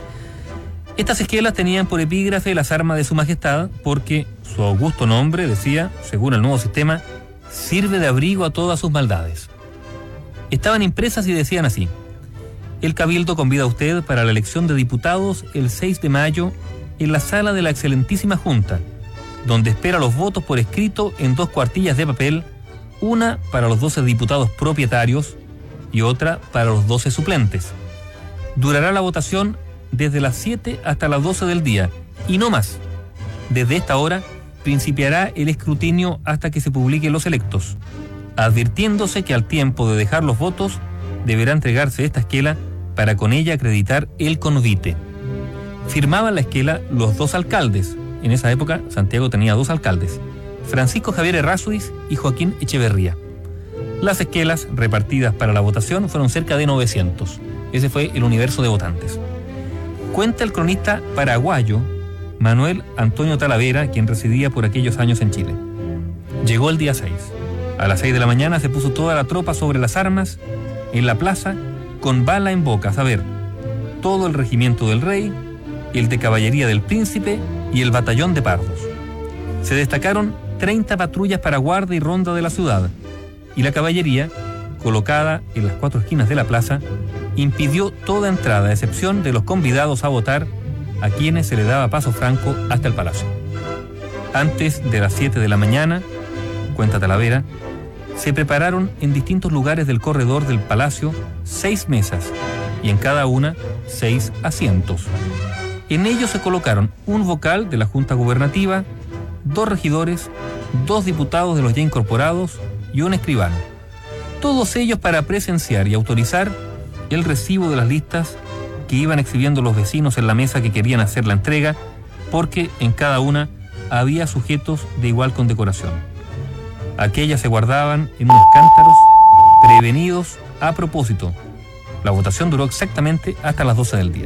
Estas esquelas tenían por epígrafe las armas de su majestad, porque su augusto nombre, decía, según el nuevo sistema, sirve de abrigo a todas sus maldades. Estaban impresas y decían así: el Cabildo convida a usted para la elección de diputados el 6 de mayo en la sala de la excelentísima Junta, donde espera los votos por escrito en 2 cuartillas de papel, una para los 12 diputados propietarios y otra para los 12 suplentes. Durará la votación desde las 7 hasta las 12 del día, y no más. Desde esta hora principiará el escrutinio hasta que se publiquen los electos, advirtiéndose que al tiempo de dejar los votos deberá entregarse esta esquela para con ella acreditar el convite. Firmaban la esquela los 2 alcaldes. En esa época Santiago tenía 2 alcaldes, Francisco Javier Errázuriz y Joaquín Echeverría. Las esquelas repartidas para la votación fueron cerca de 900. Ese fue el universo de votantes. Cuenta el cronista paraguayo Manuel Antonio Talavera, quien residía por aquellos años en Chile. Llegó el día 6. A las 6 de la mañana se puso toda la tropa sobre las armas en la plaza con bala en boca, a saber, todo el regimiento del rey, el de caballería del príncipe y el batallón de pardos. Se destacaron 30 patrullas para guardia y ronda de la ciudad, y la caballería, colocada en las 4 esquinas de la plaza, impidió toda entrada, a excepción de los convidados a votar, a quienes se le daba paso franco hasta el palacio. Antes de las 7 de la mañana, cuenta Talavera, se prepararon en distintos lugares del corredor del palacio 6 mesas, y en cada una 6 asientos. En ellos se colocaron un vocal de la Junta Gubernativa, 2 regidores, 2 diputados de los ya incorporados y un escribano. Todos ellos para presenciar y autorizar el recibo de las listas que iban exhibiendo los vecinos en la mesa que querían hacer la entrega, porque en cada una había sujetos de igual condecoración. Aquellas se guardaban en unos cántaros prevenidos a propósito. La votación duró exactamente hasta las 12 del día.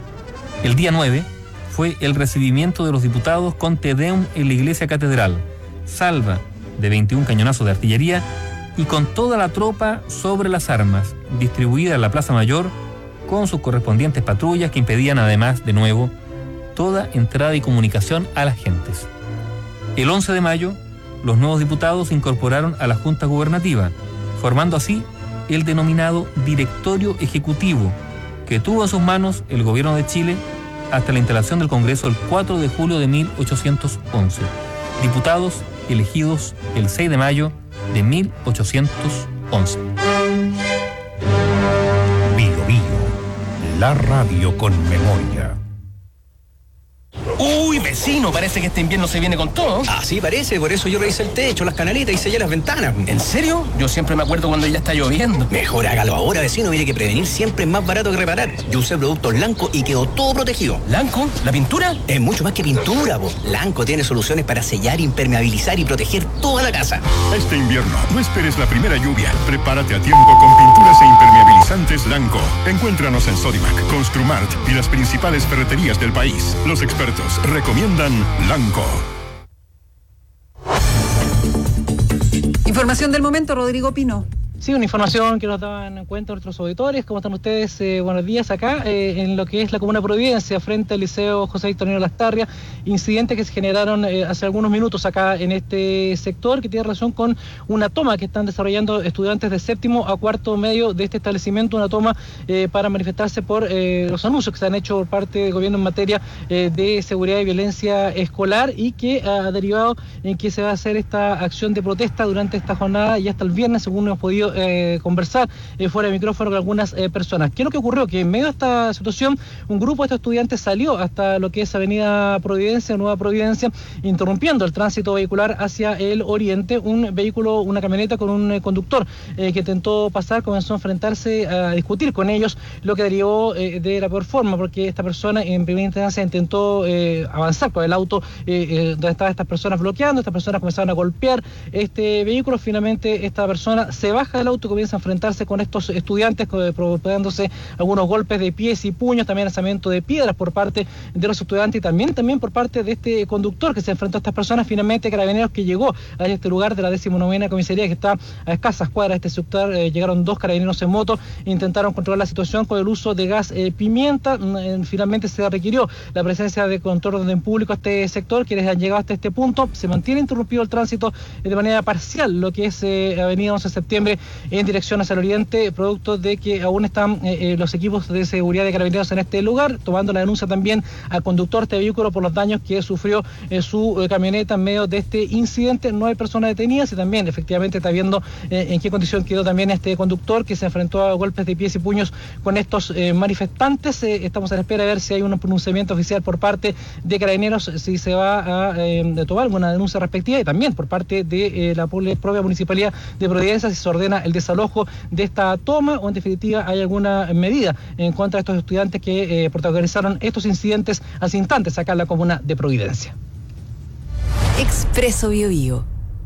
El día 9 fue el recibimiento de los diputados con Te Deum en la iglesia catedral, salva de 21 cañonazos de artillería y con toda la tropa sobre las armas, distribuida en la Plaza Mayor, con sus correspondientes patrullas que impedían además, de nuevo, toda entrada y comunicación a las gentes. El 11 de mayo, los nuevos diputados se incorporaron a la Junta Gubernativa, formando así el denominado Directorio Ejecutivo, que tuvo en sus manos el gobierno de Chile hasta la instalación del Congreso el 4 de julio de 1811. Diputados elegidos el 6 de mayo de 1811. Bio Bio, la radio con memoria. Uy, vecino, parece que este invierno se viene con todo. Ah, sí, parece, por eso yo revisé el techo, las canaletas y sellé las ventanas. ¿En serio? Yo siempre me acuerdo cuando ya está lloviendo. Mejor hágalo ahora, vecino, mire que prevenir siempre es más barato que reparar. Yo usé productos Lanco y quedó todo protegido. ¿Lanco? ¿La pintura? Es mucho más que pintura, po. Lanco tiene soluciones para sellar, impermeabilizar y proteger toda la casa. Este invierno, no esperes la primera lluvia. Prepárate a tiempo con pinturas e impermeabilizantes Lanco. Encuéntranos en Sodimac, Construmart y las principales ferreterías del país. Los expertos recomiendan Lanco. Información del momento, Rodrigo Pino. Sí, una información que nos daban en cuenta nuestros auditores. ¿Cómo están ustedes? Buenos días acá, en lo que es la Comuna Providencia, frente al Liceo José Victorino Lastarria. Incidentes que se generaron hace algunos minutos acá en este sector, que tiene relación con una toma que están desarrollando estudiantes de 7º a 4º medio de este establecimiento, una toma para manifestarse por los anuncios que se han hecho por parte del gobierno en materia de seguridad y violencia escolar, y que ha derivado en que se va a hacer esta acción de protesta durante esta jornada y hasta el viernes, según hemos podido conversar fuera de micrófono con algunas personas. ¿Qué es lo que ocurrió? Que en medio de esta situación, un grupo de estos estudiantes salió hasta lo que es Avenida Providencia, Nueva Providencia, interrumpiendo el tránsito vehicular hacia el oriente. Un vehículo, una camioneta con un conductor que intentó pasar, comenzó a enfrentarse, a discutir con ellos, lo que derivó de la peor forma, porque esta persona en primera instancia intentó avanzar con el auto donde estaban estas personas bloqueando. Estas personas comenzaron a golpear este vehículo. Finalmente esta persona se baja baja del auto y comienza a enfrentarse con estos estudiantes, provocándose algunos golpes de pies y puños, también lanzamiento de piedras por parte de los estudiantes y también por parte de este conductor que se enfrentó a estas personas. Finalmente, Carabineros, que llegó a este lugar de la 19ª comisaría, que está a escasas cuadras de este sector, llegaron 2 carabineros en moto, intentaron controlar la situación con el uso de gas pimienta. Finalmente se requirió la presencia de control de orden público a este sector. Quienes han llegado hasta este punto, se mantiene interrumpido el tránsito de manera parcial, lo que es avenida 11 de septiembre en dirección hacia el oriente, producto de que aún están los equipos de seguridad de Carabineros en este lugar, tomando la denuncia también al conductor de este vehículo por los daños que sufrió su camioneta en medio de este incidente. No hay personas detenidas y también efectivamente está viendo en qué condición quedó también este conductor, que se enfrentó a golpes de pies y puños con estos manifestantes. Estamos a la espera de ver si hay un pronunciamiento oficial por parte de Carabineros, si se va a tomar alguna denuncia respectiva, y también por parte de la propia Municipalidad de Providencia, si se ordena el desalojo de esta toma o en definitiva hay alguna medida en contra de estos estudiantes que protagonizaron estos incidentes hace instantes acá en la comuna de Providencia. Expreso BioBio.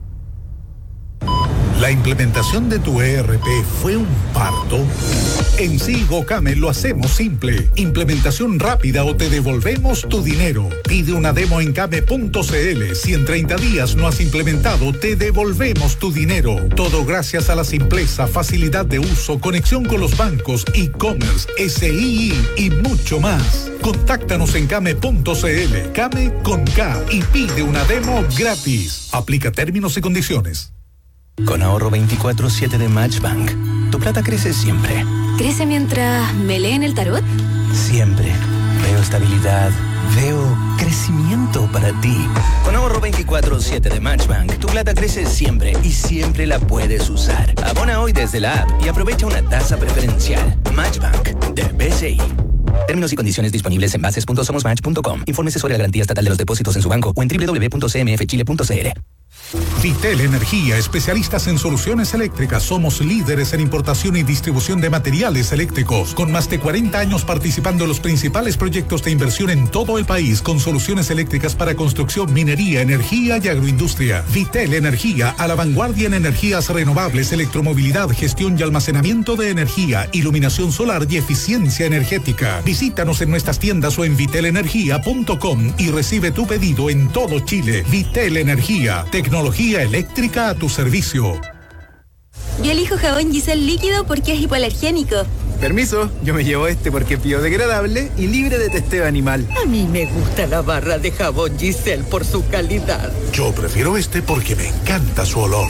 ¿La implementación de tu ERP fue un parto? En Sigocame lo hacemos simple. Implementación rápida o te devolvemos tu dinero. Pide una demo en came.cl. Si en 30 días no has implementado, te devolvemos tu dinero. Todo gracias a la simpleza, facilidad de uso, conexión con los bancos, e-commerce, SII y mucho más. Contáctanos en came.cl. Came con K y pide una demo gratis. Aplica términos y condiciones. Con ahorro 24/7 de Matchbank, tu plata crece siempre. ¿Crece mientras me leen el tarot? Siempre. Veo estabilidad. Veo crecimiento para ti. Con ahorro 24/7 de Matchbank, tu plata crece siempre y siempre la puedes usar. Abona hoy desde la app y aprovecha una tasa preferencial. Matchbank de BCI. Términos y condiciones disponibles en bases.somosmatch.com. Infórmese sobre la garantía estatal de los depósitos en su banco o en www.cmfchile.cl. Vitel Energía, especialistas en soluciones eléctricas. Somos líderes en importación y distribución de materiales eléctricos, con más de 40 años participando en los principales proyectos de inversión en todo el país, con soluciones eléctricas para construcción, minería, energía y agroindustria. Vitel Energía, a la vanguardia en energías renovables, electromovilidad, gestión y almacenamiento de energía, iluminación solar y eficiencia energética. Visítanos en nuestras tiendas o en vitelenergia.com y recibe tu pedido en todo Chile. Vitel Energía, tecnología eléctrica a tu servicio. Yo elijo jabón Giselle líquido porque es hipoalergénico. Permiso, yo me llevo este porque es biodegradable y libre de testeo animal. A mí me gusta la barra de jabón Giselle por su calidad. Yo prefiero este porque me encanta su olor.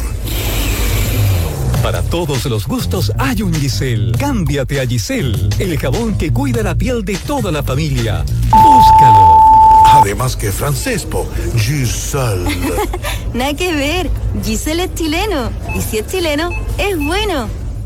Para todos los gustos hay un Giselle. Cámbiate a Giselle, el jabón que cuida la piel de toda la familia. Búscalo. Además que francés, Giselle. Nada que ver, Giselle es chileno. Y si es chileno, es bueno.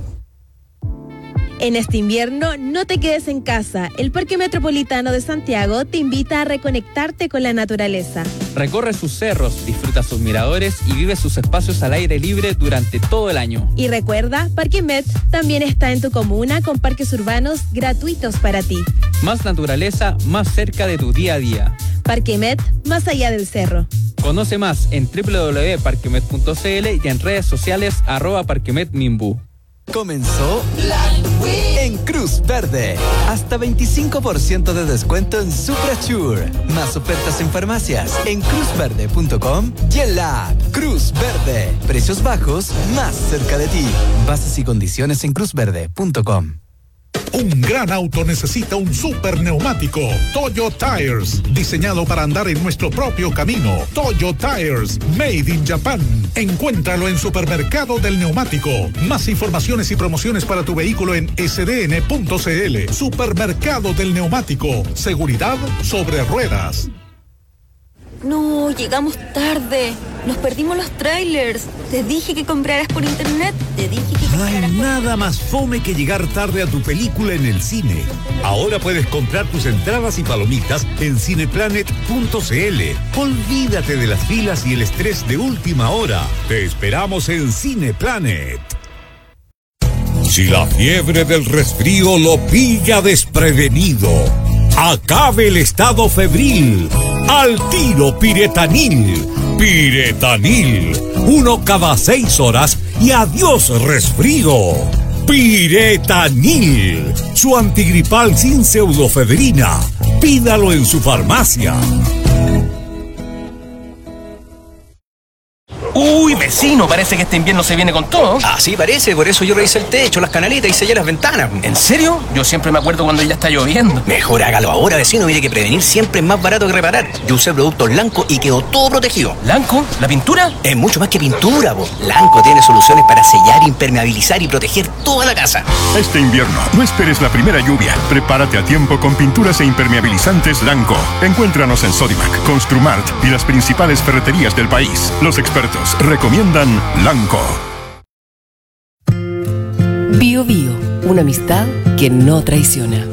En este invierno, no te quedes en casa. El Parque Metropolitano de Santiago te invita a reconectarte con la naturaleza. Recorre sus cerros, disfruta sus miradores y vive sus espacios al aire libre durante todo el año. Y recuerda, Parque Met también está en tu comuna con parques urbanos gratuitos para ti. Más naturaleza, más cerca de tu día a día. Parque Met, más allá del cerro. Conoce más en www.parquemet.cl y en redes sociales @parquemetminbu. Comenzó en Cruz Verde. Hasta 25% de descuento en Suprasure. Más ofertas en farmacias en cruzverde.com y en la app Cruz Verde. Precios bajos más cerca de ti. Bases y condiciones en cruzverde.com. Un gran auto necesita un super neumático. Toyo Tires, diseñado para andar en nuestro propio camino. Toyo Tires, made in Japan. Encuéntralo en Supermercado del Neumático. Más informaciones y promociones para tu vehículo en sdn.cl. Supermercado del Neumático. Seguridad sobre ruedas. No, llegamos tarde. Nos perdimos los trailers. Te dije que compraras por internet. No hay nada más fome que llegar tarde a tu película en el cine. Ahora puedes comprar tus entradas y palomitas en cineplanet.cl. Olvídate de las filas y el estrés de última hora. Te esperamos en Cineplanet. Si la fiebre del resfrío lo pilla desprevenido, acabe el estado febril. Al tiro Piretanil. Piretanil. 1 cada 6 horas y adiós resfrío. Piretanil, su antigripal sin pseudofedrina. Pídalo en su farmacia. Uy, vecino, parece que este invierno se viene con todo. Así parece, por eso yo revisé el techo, las canaletas y sellé las ventanas. ¿En serio? Yo siempre me acuerdo cuando ya está lloviendo. Mejor hágalo ahora, vecino. Mire que prevenir siempre es más barato que reparar. Yo usé productos Lanco y quedó todo protegido. ¿Lanco? ¿La pintura? Es mucho más que pintura, po. Lanco tiene soluciones para sellar, impermeabilizar y proteger toda la casa. Este invierno, no esperes la primera lluvia. Prepárate a tiempo con pinturas e impermeabilizantes Lanco. Encuéntranos en Sodimac, Construmart y las principales ferreterías del país. Los expertos recomiendan Lanco. Bio Bio, una amistad que no traiciona.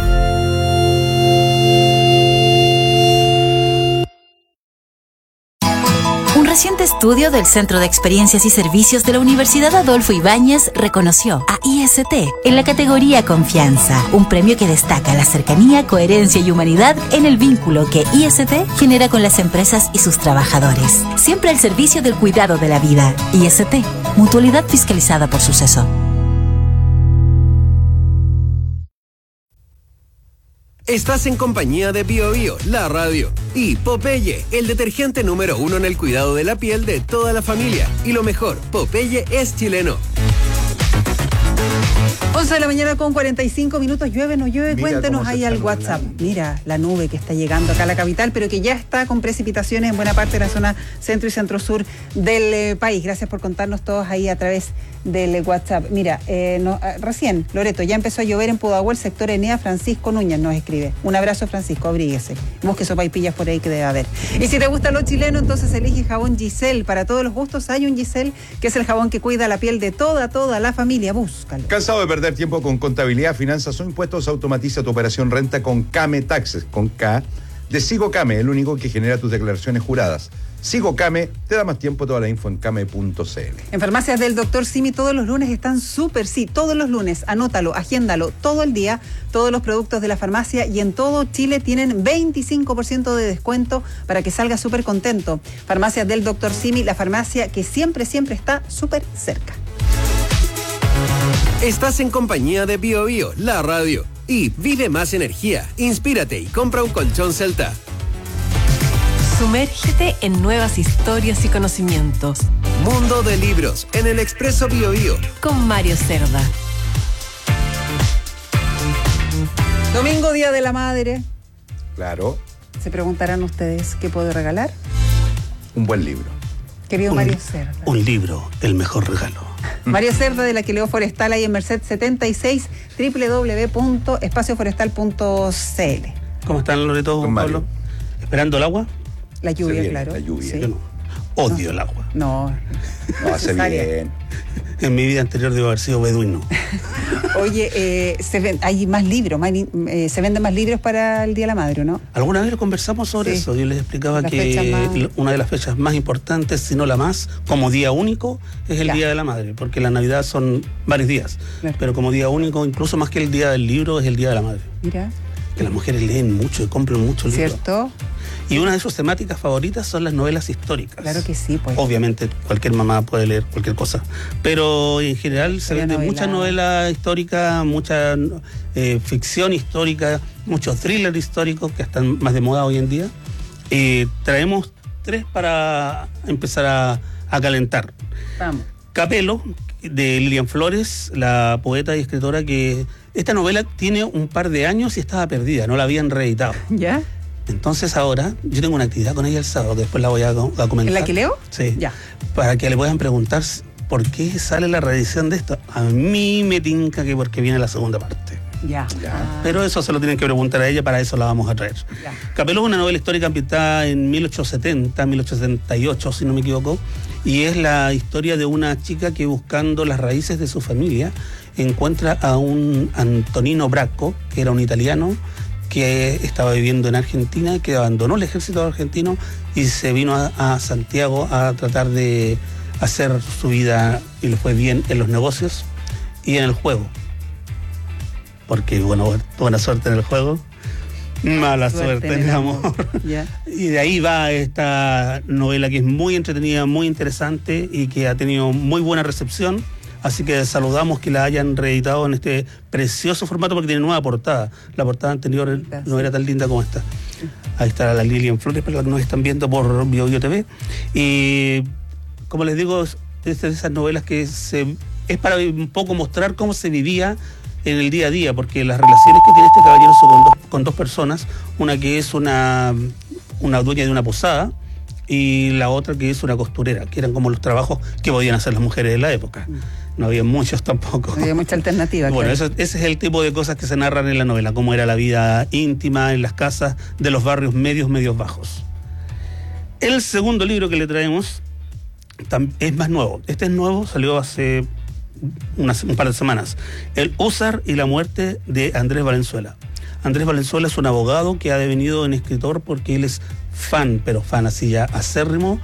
Un reciente estudio del Centro de Experiencias y Servicios de la Universidad Adolfo Ibáñez reconoció a IST en la categoría Confianza, un premio que destaca la cercanía, coherencia y humanidad en el vínculo que IST genera con las empresas y sus trabajadores. Siempre al servicio del cuidado de la vida. IST, mutualidad fiscalizada por Suceso. Estás en compañía de Bio Bio, la radio, y Popeye, el detergente número 1 en el cuidado de la piel de toda la familia. Y lo mejor, Popeye es chileno. 11 de la mañana con 45 minutos. ¿Llueve o no llueve? Mira Cuéntenos ahí al WhatsApp. Mira la nube que está llegando acá a la capital, pero que ya está con precipitaciones en buena parte de la zona centro y centro-sur del país. Gracias por contarnos todos ahí a través del WhatsApp. Mira, recién, Loreto, ya empezó a llover en Pudahuel, sector Enea. Francisco Núñez nos escribe. Un abrazo, Francisco, abríguese. Busque sopaipillas por ahí que debe haber. Y si te gusta lo chileno, entonces elige jabón Giselle. Para todos los gustos hay un Giselle, que es el jabón que cuida la piel de toda la familia. Búscalo. ¿Cansado de perder tiempo con contabilidad, finanzas o impuestos? Automatiza tu operación renta con Came Taxes, con K, de Sigo Came, el único que genera tus declaraciones juradas. Sigo Came, te da más tiempo. Toda la info en came.cl. En farmacias del Dr. Simi todos los lunes están súper, sí, todos los lunes, anótalo, agéndalo, todo el día, todos los productos de la farmacia y en todo Chile tienen 25% de descuento para que salga súper contento. Farmacias del Dr. Simi, la farmacia que siempre está súper cerca. Estás en compañía de Bio Bio, la radio, y vive más energía. Inspírate y compra un colchón Celta. Sumérgete en nuevas historias y conocimientos. Mundo de libros en el Expreso Bio Bio. Con Mario Cerda. Domingo, Día de la Madre. Claro. Se preguntarán ustedes, ¿qué puedo regalar? Un buen libro. Querido Mario Cerda. Un libro, el mejor regalo. Mario Cerda de la Quileo Forestal ahí en Merced 76, www.espacioforestal.cl. ¿Cómo están, Loreto, Pablo? ¿Esperando el agua? La lluvia, claro. La lluvia. Sí. Yo no. Odio el agua. No hace bien. En mi vida anterior debo haber sido beduino. Oye, hay más libros, se venden más libros para el Día de la Madre, ¿no? Alguna vez conversamos sobre eso. Yo les explicaba que una de las fechas más importantes, si no la más, como día único, es el Día de la Madre, porque la Navidad son varios días. Claro. Pero como día único, incluso más que el Día del Libro, es el Día de la Madre. Mira. Que las mujeres leen mucho y compran mucho libros. ¿Cierto? Y una de sus temáticas favoritas son las novelas históricas. Claro que sí, pues. Obviamente, cualquier mamá puede leer cualquier cosa. Pero en general se vende mucha novela histórica, mucha ficción histórica, muchos thrillers históricos que están más de moda hoy en día. Traemos 3 para empezar a calentar. Vamos. Capelo, de Lilian Flores, la poeta y escritora, que esta novela tiene un par de años y estaba perdida, no la habían reeditado. ¿Ya? Entonces ahora, yo tengo una actividad con ella el sábado, que después la voy a comentar. ¿En la que leo? Sí. Ya. Para que le puedan preguntar por qué sale la reedición de esto. A mí me tinca que porque viene la segunda parte. Ya. Pero eso se lo tienen que preguntar a ella, para eso la vamos a traer. Ya. Capelo es una novela histórica ambientada en 1870, 1878, si no me equivoco, y es la historia de una chica que, buscando las raíces de su familia, encuentra a un Antonino Bracco, que era un italiano que estaba viviendo en Argentina, que abandonó el ejército argentino y se vino a Santiago a tratar de hacer su vida, y le fue bien en los negocios y en el juego. Porque, bueno, buena suerte en el juego. Mala suerte en el amor. Ya. Y de ahí va esta novela que es muy entretenida, muy interesante y que ha tenido muy buena recepción. Así que saludamos que la hayan reeditado en este precioso formato porque tiene nueva portada. La portada anterior no era tan linda como esta. Ahí está la Lilian Flores, para los que nos están viendo por BioBio TV. Y como les digo, es de esas novelas que es para un poco mostrar cómo se vivía en el día a día, porque las relaciones que tiene este caballero son con dos personas, una que es una dueña de una posada y la otra que es una costurera, que eran como los trabajos que podían hacer las mujeres de la época. No había muchos tampoco. No había mucha alternativa. Bueno, claro. ese es el tipo de cosas que se narran en la novela, cómo era la vida íntima en las casas de los barrios medios bajos. El segundo libro que le traemos es más nuevo. Este es nuevo, salió hace un par de semanas. El Húsar y la muerte de Andrés Valenzuela. Andrés Valenzuela es un abogado que ha devenido en escritor porque él es fan, pero fan así ya acérrimo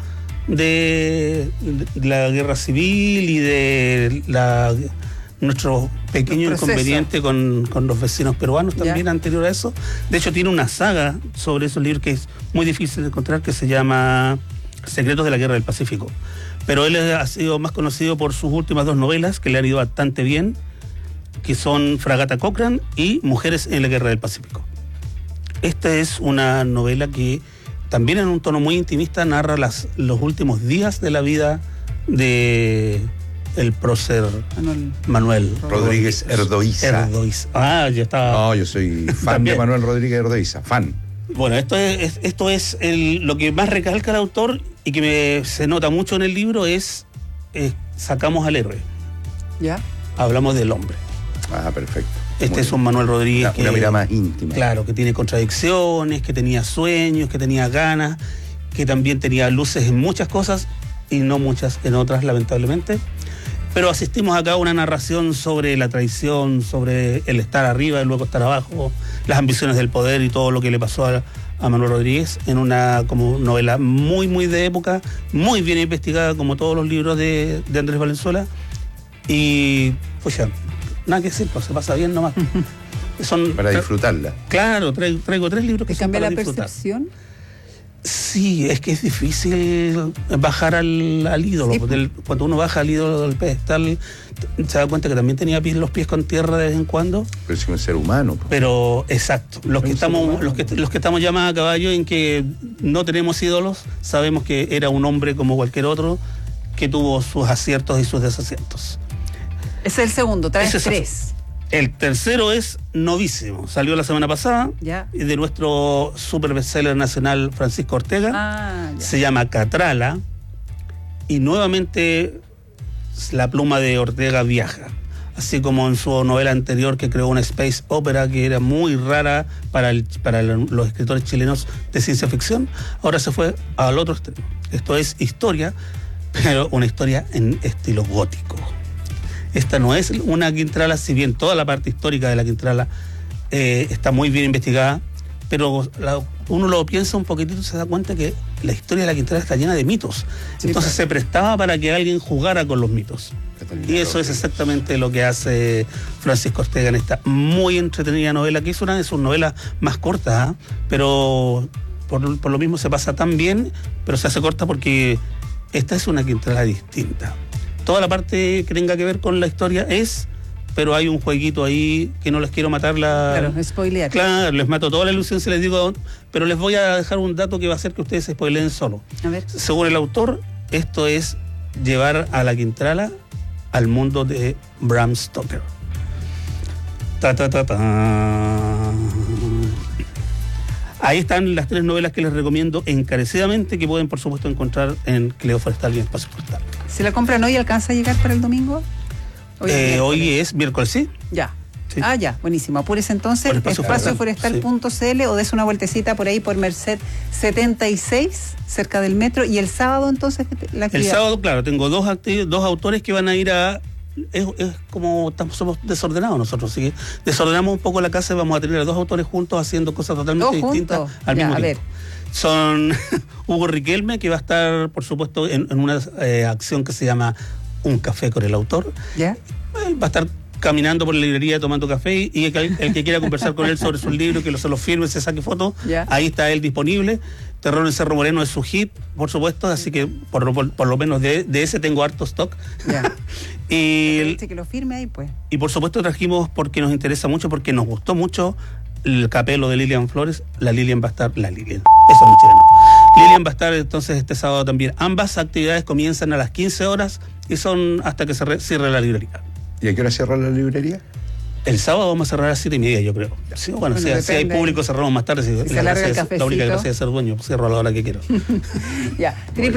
de la guerra civil y de nuestro pequeño inconveniente con los vecinos peruanos también anterior a eso. De hecho tiene una saga sobre esos libros que es muy difícil de encontrar, que se llama Secretos de la Guerra del Pacífico. Pero él ha sido más conocido por sus últimas dos novelas que le han ido bastante bien, que son Fragata Cochrane y Mujeres en la Guerra del Pacífico. Esta es una novela que también en un tono muy intimista narra los últimos días de la vida de el prócer Manuel Rodríguez Erdoiza. Ah, ya estaba. No, yo soy fan también de Manuel Rodríguez Erdoiza, fan. Bueno, esto es lo que más recalca el autor y que se nota mucho en el libro es sacamos al héroe. ¿Ya? Hablamos del hombre. Ah, perfecto. Este es un Manuel Rodríguez una mirada más íntima. Claro, que tiene contradicciones, que tenía sueños, que tenía ganas, que también tenía luces en muchas cosas y no muchas en otras, lamentablemente. Pero asistimos acá a una narración sobre la traición, sobre el estar arriba y luego estar abajo, las ambiciones del poder y todo lo que le pasó a Manuel Rodríguez en una como novela muy, muy de época, muy bien investigada como todos los libros de Andrés Valenzuela. Y pues ya, nada que decir, pues se pasa bien nomás. Para disfrutarla. Claro, traigo 3 libros que son para disfrutar. ¿Cambia la percepción? Sí, es que es difícil bajar al ídolo. Sí. Cuando uno baja al ídolo del pedestal, se da cuenta que también tenía los pies con tierra de vez en cuando. Pero es un ser humano. Pues. Pero, exacto. Los que estamos llamados a caballo en que no tenemos ídolos, sabemos que era un hombre como cualquier otro, que tuvo sus aciertos y sus desaciertos. Ese es el segundo, traes 3. El tercero es Novísimo. Salió la semana pasada. Ya. De nuestro super bestseller nacional Francisco Ortega. Se llama Catrala. Y nuevamente la pluma de Ortega viaja. Así como en su novela anterior que creó una space opera que era muy rara para los escritores chilenos de ciencia ficción. Ahora se fue al otro extremo. Esto es historia, pero una historia en estilo gótico. Esta no es una Quintrala, si bien toda la parte histórica de la Quintrala está muy bien investigada, pero uno lo piensa un poquitito y se da cuenta que la historia de la Quintrala está llena de mitos. Sí, entonces se prestaba para que alguien jugara con los mitos. Y eso es exactamente lo que hace Francisco Ortega en esta muy entretenida novela, que es una de sus novelas más cortas, pero por lo mismo se pasa tan bien, pero se hace corta porque esta es una Quintrala distinta. Toda la parte que tenga que ver con la historia pero hay un jueguito ahí que no les quiero matar Claro, spoilear. Claro, les mato toda la ilusión si les digo, pero les voy a dejar un dato que va a hacer que ustedes se spoileen solo. A ver. Según el autor, esto es llevar a la Quintrala al mundo de Bram Stoker. Ahí están las 3 novelas que les recomiendo encarecidamente, que pueden por supuesto encontrar en Cleo Forestal y en Espacio Forestal. ¿Si la compran hoy alcanza a llegar para el domingo? Hoy es miércoles, ¿sí? Ya. Sí. Ah, ya, buenísimo. Apúrese entonces, espacioforestal.cl o des una vueltecita por ahí por Merced 76, cerca del metro. Y el sábado entonces la actividad. El sábado, claro, tengo dos autores que van a ir a... Es como somos desordenados nosotros, así que desordenamos un poco la casa y vamos a tener a 2 autores juntos haciendo cosas totalmente distintas al mismo tiempo. Son Hugo Riquelme, que va a estar, por supuesto, en una acción que se llama Un Café con el Autor. ¿Ya? Él va a estar caminando por la librería tomando café, y el que quiera conversar con él sobre sus libros, que se los firme, se saque fotos, ahí está él disponible. Terror en Cerro Moreno es su hit, por supuesto, así que por lo menos de ese tengo harto stock. Y que lo firme ahí, pues. Y por supuesto trajimos, porque nos interesa mucho, porque nos gustó mucho el capelo de Lilian Flores. Lilian, eso es muy chileno. Lilian va a estar entonces este sábado también. Ambas actividades comienzan a las 15 horas y son hasta que se cierre la librería. ¿Y a qué hora cierra la librería? El sábado vamos a cerrar a las 7:30, yo creo. Sí, bueno, si hay público, cerramos más tarde. Si se alarga el cafecito. La única gracia de ser dueño, cierro a la hora que quiero. Ya,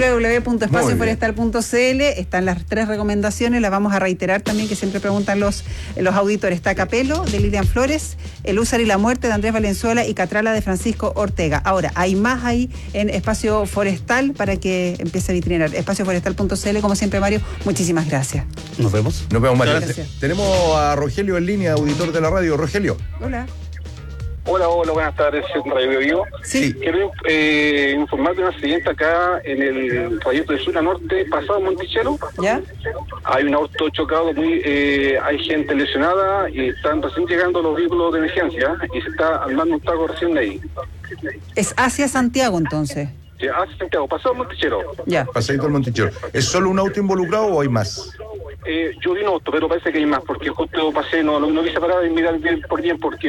www.espacioforestal.cl, están las 3 recomendaciones, las vamos a reiterar también, que siempre preguntan los auditores. Está Capelo, de Lilian Flores, El Húsar y la Muerte, de Andrés Valenzuela, y Catrala, de Francisco Ortega. Ahora, hay más ahí en Espacio Forestal para que empiece a vitrinar. Espacioforestal.cl, como siempre, Mario, muchísimas gracias. Nos vemos. Nos vemos, Mario. Gracias. Tenemos a Rogelio en línea, auditor de la radio. Rogelio. Hola. Hola, buenas tardes, Radio Vivo. Sí. Quiero informar de un accidente acá en el trayecto de sur a norte, pasado Monticello. ¿Ya? Hay un auto chocado, hay gente lesionada y están recién llegando los vehículos de emergencia y se está armando un taco recién de ahí. Es hacia Santiago, entonces. Hacia Santiago, pasado Monticello. Ya. Pasadito al Monticello. ¿Es solo un auto involucrado o hay más? Yo vi un auto, pero parece que hay más, porque justo pasé, no quise parar y mirar bien por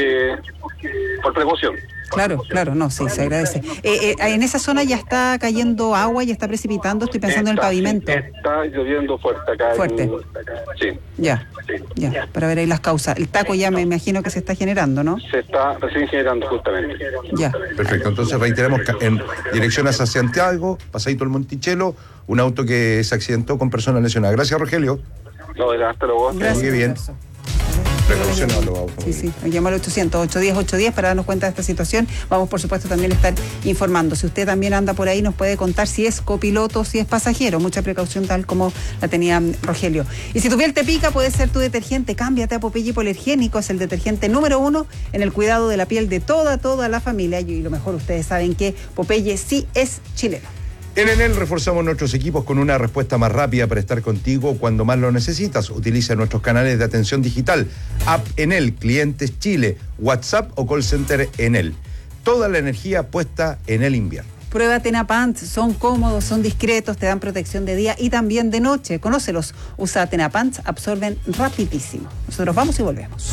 precaución. Claro, no, sí, se agradece. En esa zona ya está cayendo agua, ya está precipitando, estoy pensando en el pavimento. Está lloviendo fuerte acá. Fuerte. Sí. Ya, para ver ahí las causas. El taco ya me imagino que se está generando, ¿no? Se está recién generando, justamente. Ya. Perfecto, entonces reiteremos que en dirección hacia Santiago, pasadito al Monticello, un auto que se accidentó con personas lesionadas. Gracias, Rogelio. No, hasta luego. Muy bien. Precaución a los autos. Sí, llamo al 800-810-810 para darnos cuenta de esta situación. Vamos, por supuesto, también a estar informando. Si usted también anda por ahí, nos puede contar si es copiloto, si es pasajero. Mucha precaución, tal como la tenía Rogelio. Y si tu piel te pica, puede ser tu detergente. Cámbiate a Popeye Hipoalergénico. Es el detergente número 1 en el cuidado de la piel de toda la familia. Y lo mejor, ustedes saben que Popeye sí es chileno. En Enel reforzamos nuestros equipos con una respuesta más rápida para estar contigo cuando más lo necesitas. Utiliza nuestros canales de atención digital, App Enel, Clientes Chile, WhatsApp o Call Center Enel. Toda la energía puesta en el invierno. Prueba Tenapants, son cómodos, son discretos, te dan protección de día y también de noche. Conócelos, usa Tenapants, absorben rapidísimo. Nosotros vamos y volvemos.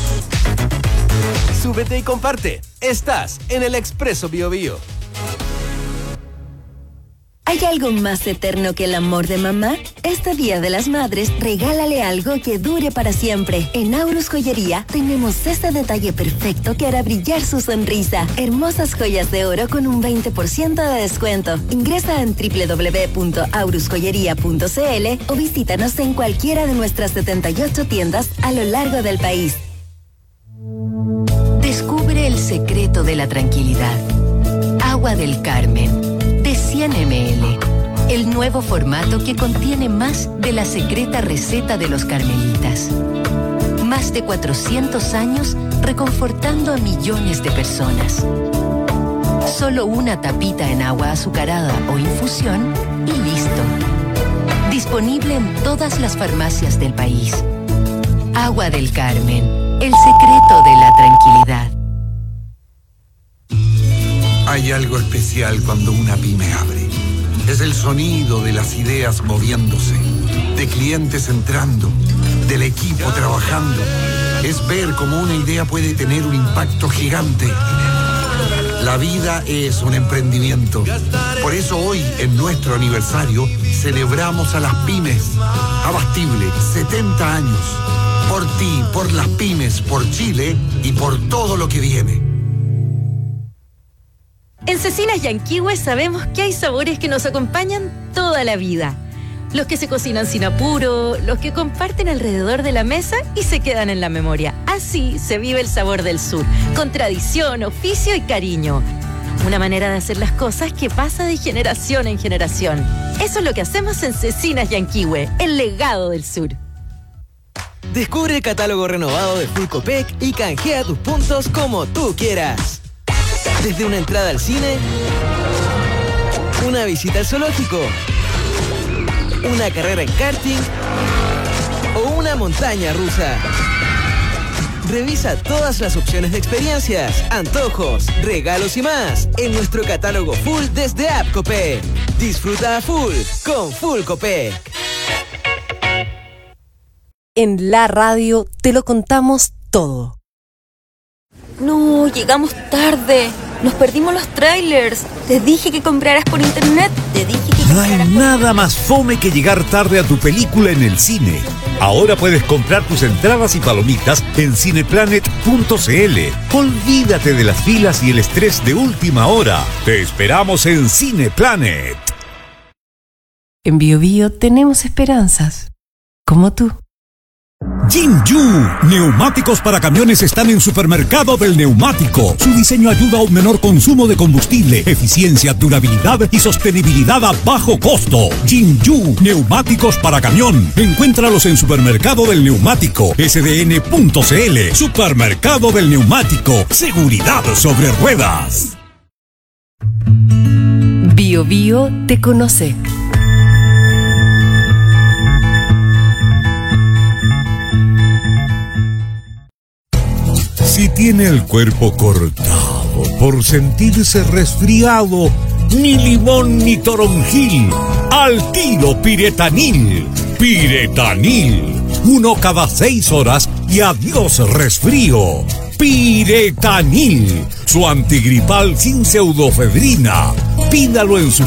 Súbete y comparte. Estás en el Expreso Bio Bio. ¿Hay algo más eterno que el amor de mamá? Este Día de las Madres, regálale algo que dure para siempre. En Aurus Joyería tenemos ese detalle perfecto que hará brillar su sonrisa. Hermosas joyas de oro con un 20% de descuento. Ingresa en www.aurusjoyería.cl o visítanos en cualquiera de nuestras 78 tiendas a lo largo del país. Descubre el secreto de la tranquilidad. Agua del Carmen. De 100 ml, el nuevo formato que contiene más de la secreta receta de los carmelitas. Más de 400 años reconfortando a millones de personas. Solo una tapita en agua azucarada o infusión y listo. Disponible en todas las farmacias del país. Agua del Carmen, el secreto de la tranquilidad. Hay algo especial cuando una pyme abre. Es el sonido de las ideas moviéndose, de clientes entrando, del equipo trabajando. Es ver cómo una idea puede tener un impacto gigante. La vida es un emprendimiento. Por eso hoy, en nuestro aniversario, celebramos a las pymes. Abastible, 70 años. Por ti, por las pymes, por Chile y por todo lo que viene. En Cecinas Yanquihue sabemos que hay sabores que nos acompañan toda la vida. Los que se cocinan sin apuro, los que comparten alrededor de la mesa y se quedan en la memoria. Así se vive el sabor del sur, con tradición, oficio y cariño. Una manera de hacer las cosas que pasa de generación en generación. Eso es lo que hacemos en Cecinas Yanquihue, el legado del sur. Descubre el catálogo renovado de Full Copec y canjea tus puntos como tú quieras. Desde una entrada al cine, una visita al zoológico, una carrera en karting o una montaña rusa. Revisa todas las opciones de experiencias, antojos, regalos y más en nuestro catálogo full desde App Copec. Disfruta a full con Full Copec. En la radio te lo contamos todo. No, llegamos tarde. Nos perdimos los trailers. Te dije que compraras por internet. No hay nada más fome que llegar tarde a tu película en el cine. Ahora puedes comprar tus entradas y palomitas en cineplanet.cl. Olvídate de las filas y el estrés de última hora. Te esperamos en Cineplanet. En BioBio tenemos esperanzas. Como tú. Jinju, neumáticos para camiones están en Supermercado del Neumático. Su diseño ayuda a un menor consumo de combustible, eficiencia, durabilidad y sostenibilidad a bajo costo. Jinju, neumáticos para camión. Encuéntralos en Supermercado del Neumático, sdn.cl. Supermercado del Neumático, seguridad sobre ruedas. BioBio te conoce. Si tiene el cuerpo cortado por sentirse resfriado, ni limón ni toronjil, al tiro Piretanil. Piretanil, 1 cada 6 horas y adiós resfrío. Piretanil, su antigripal sin pseudofedrina. Pídalo en su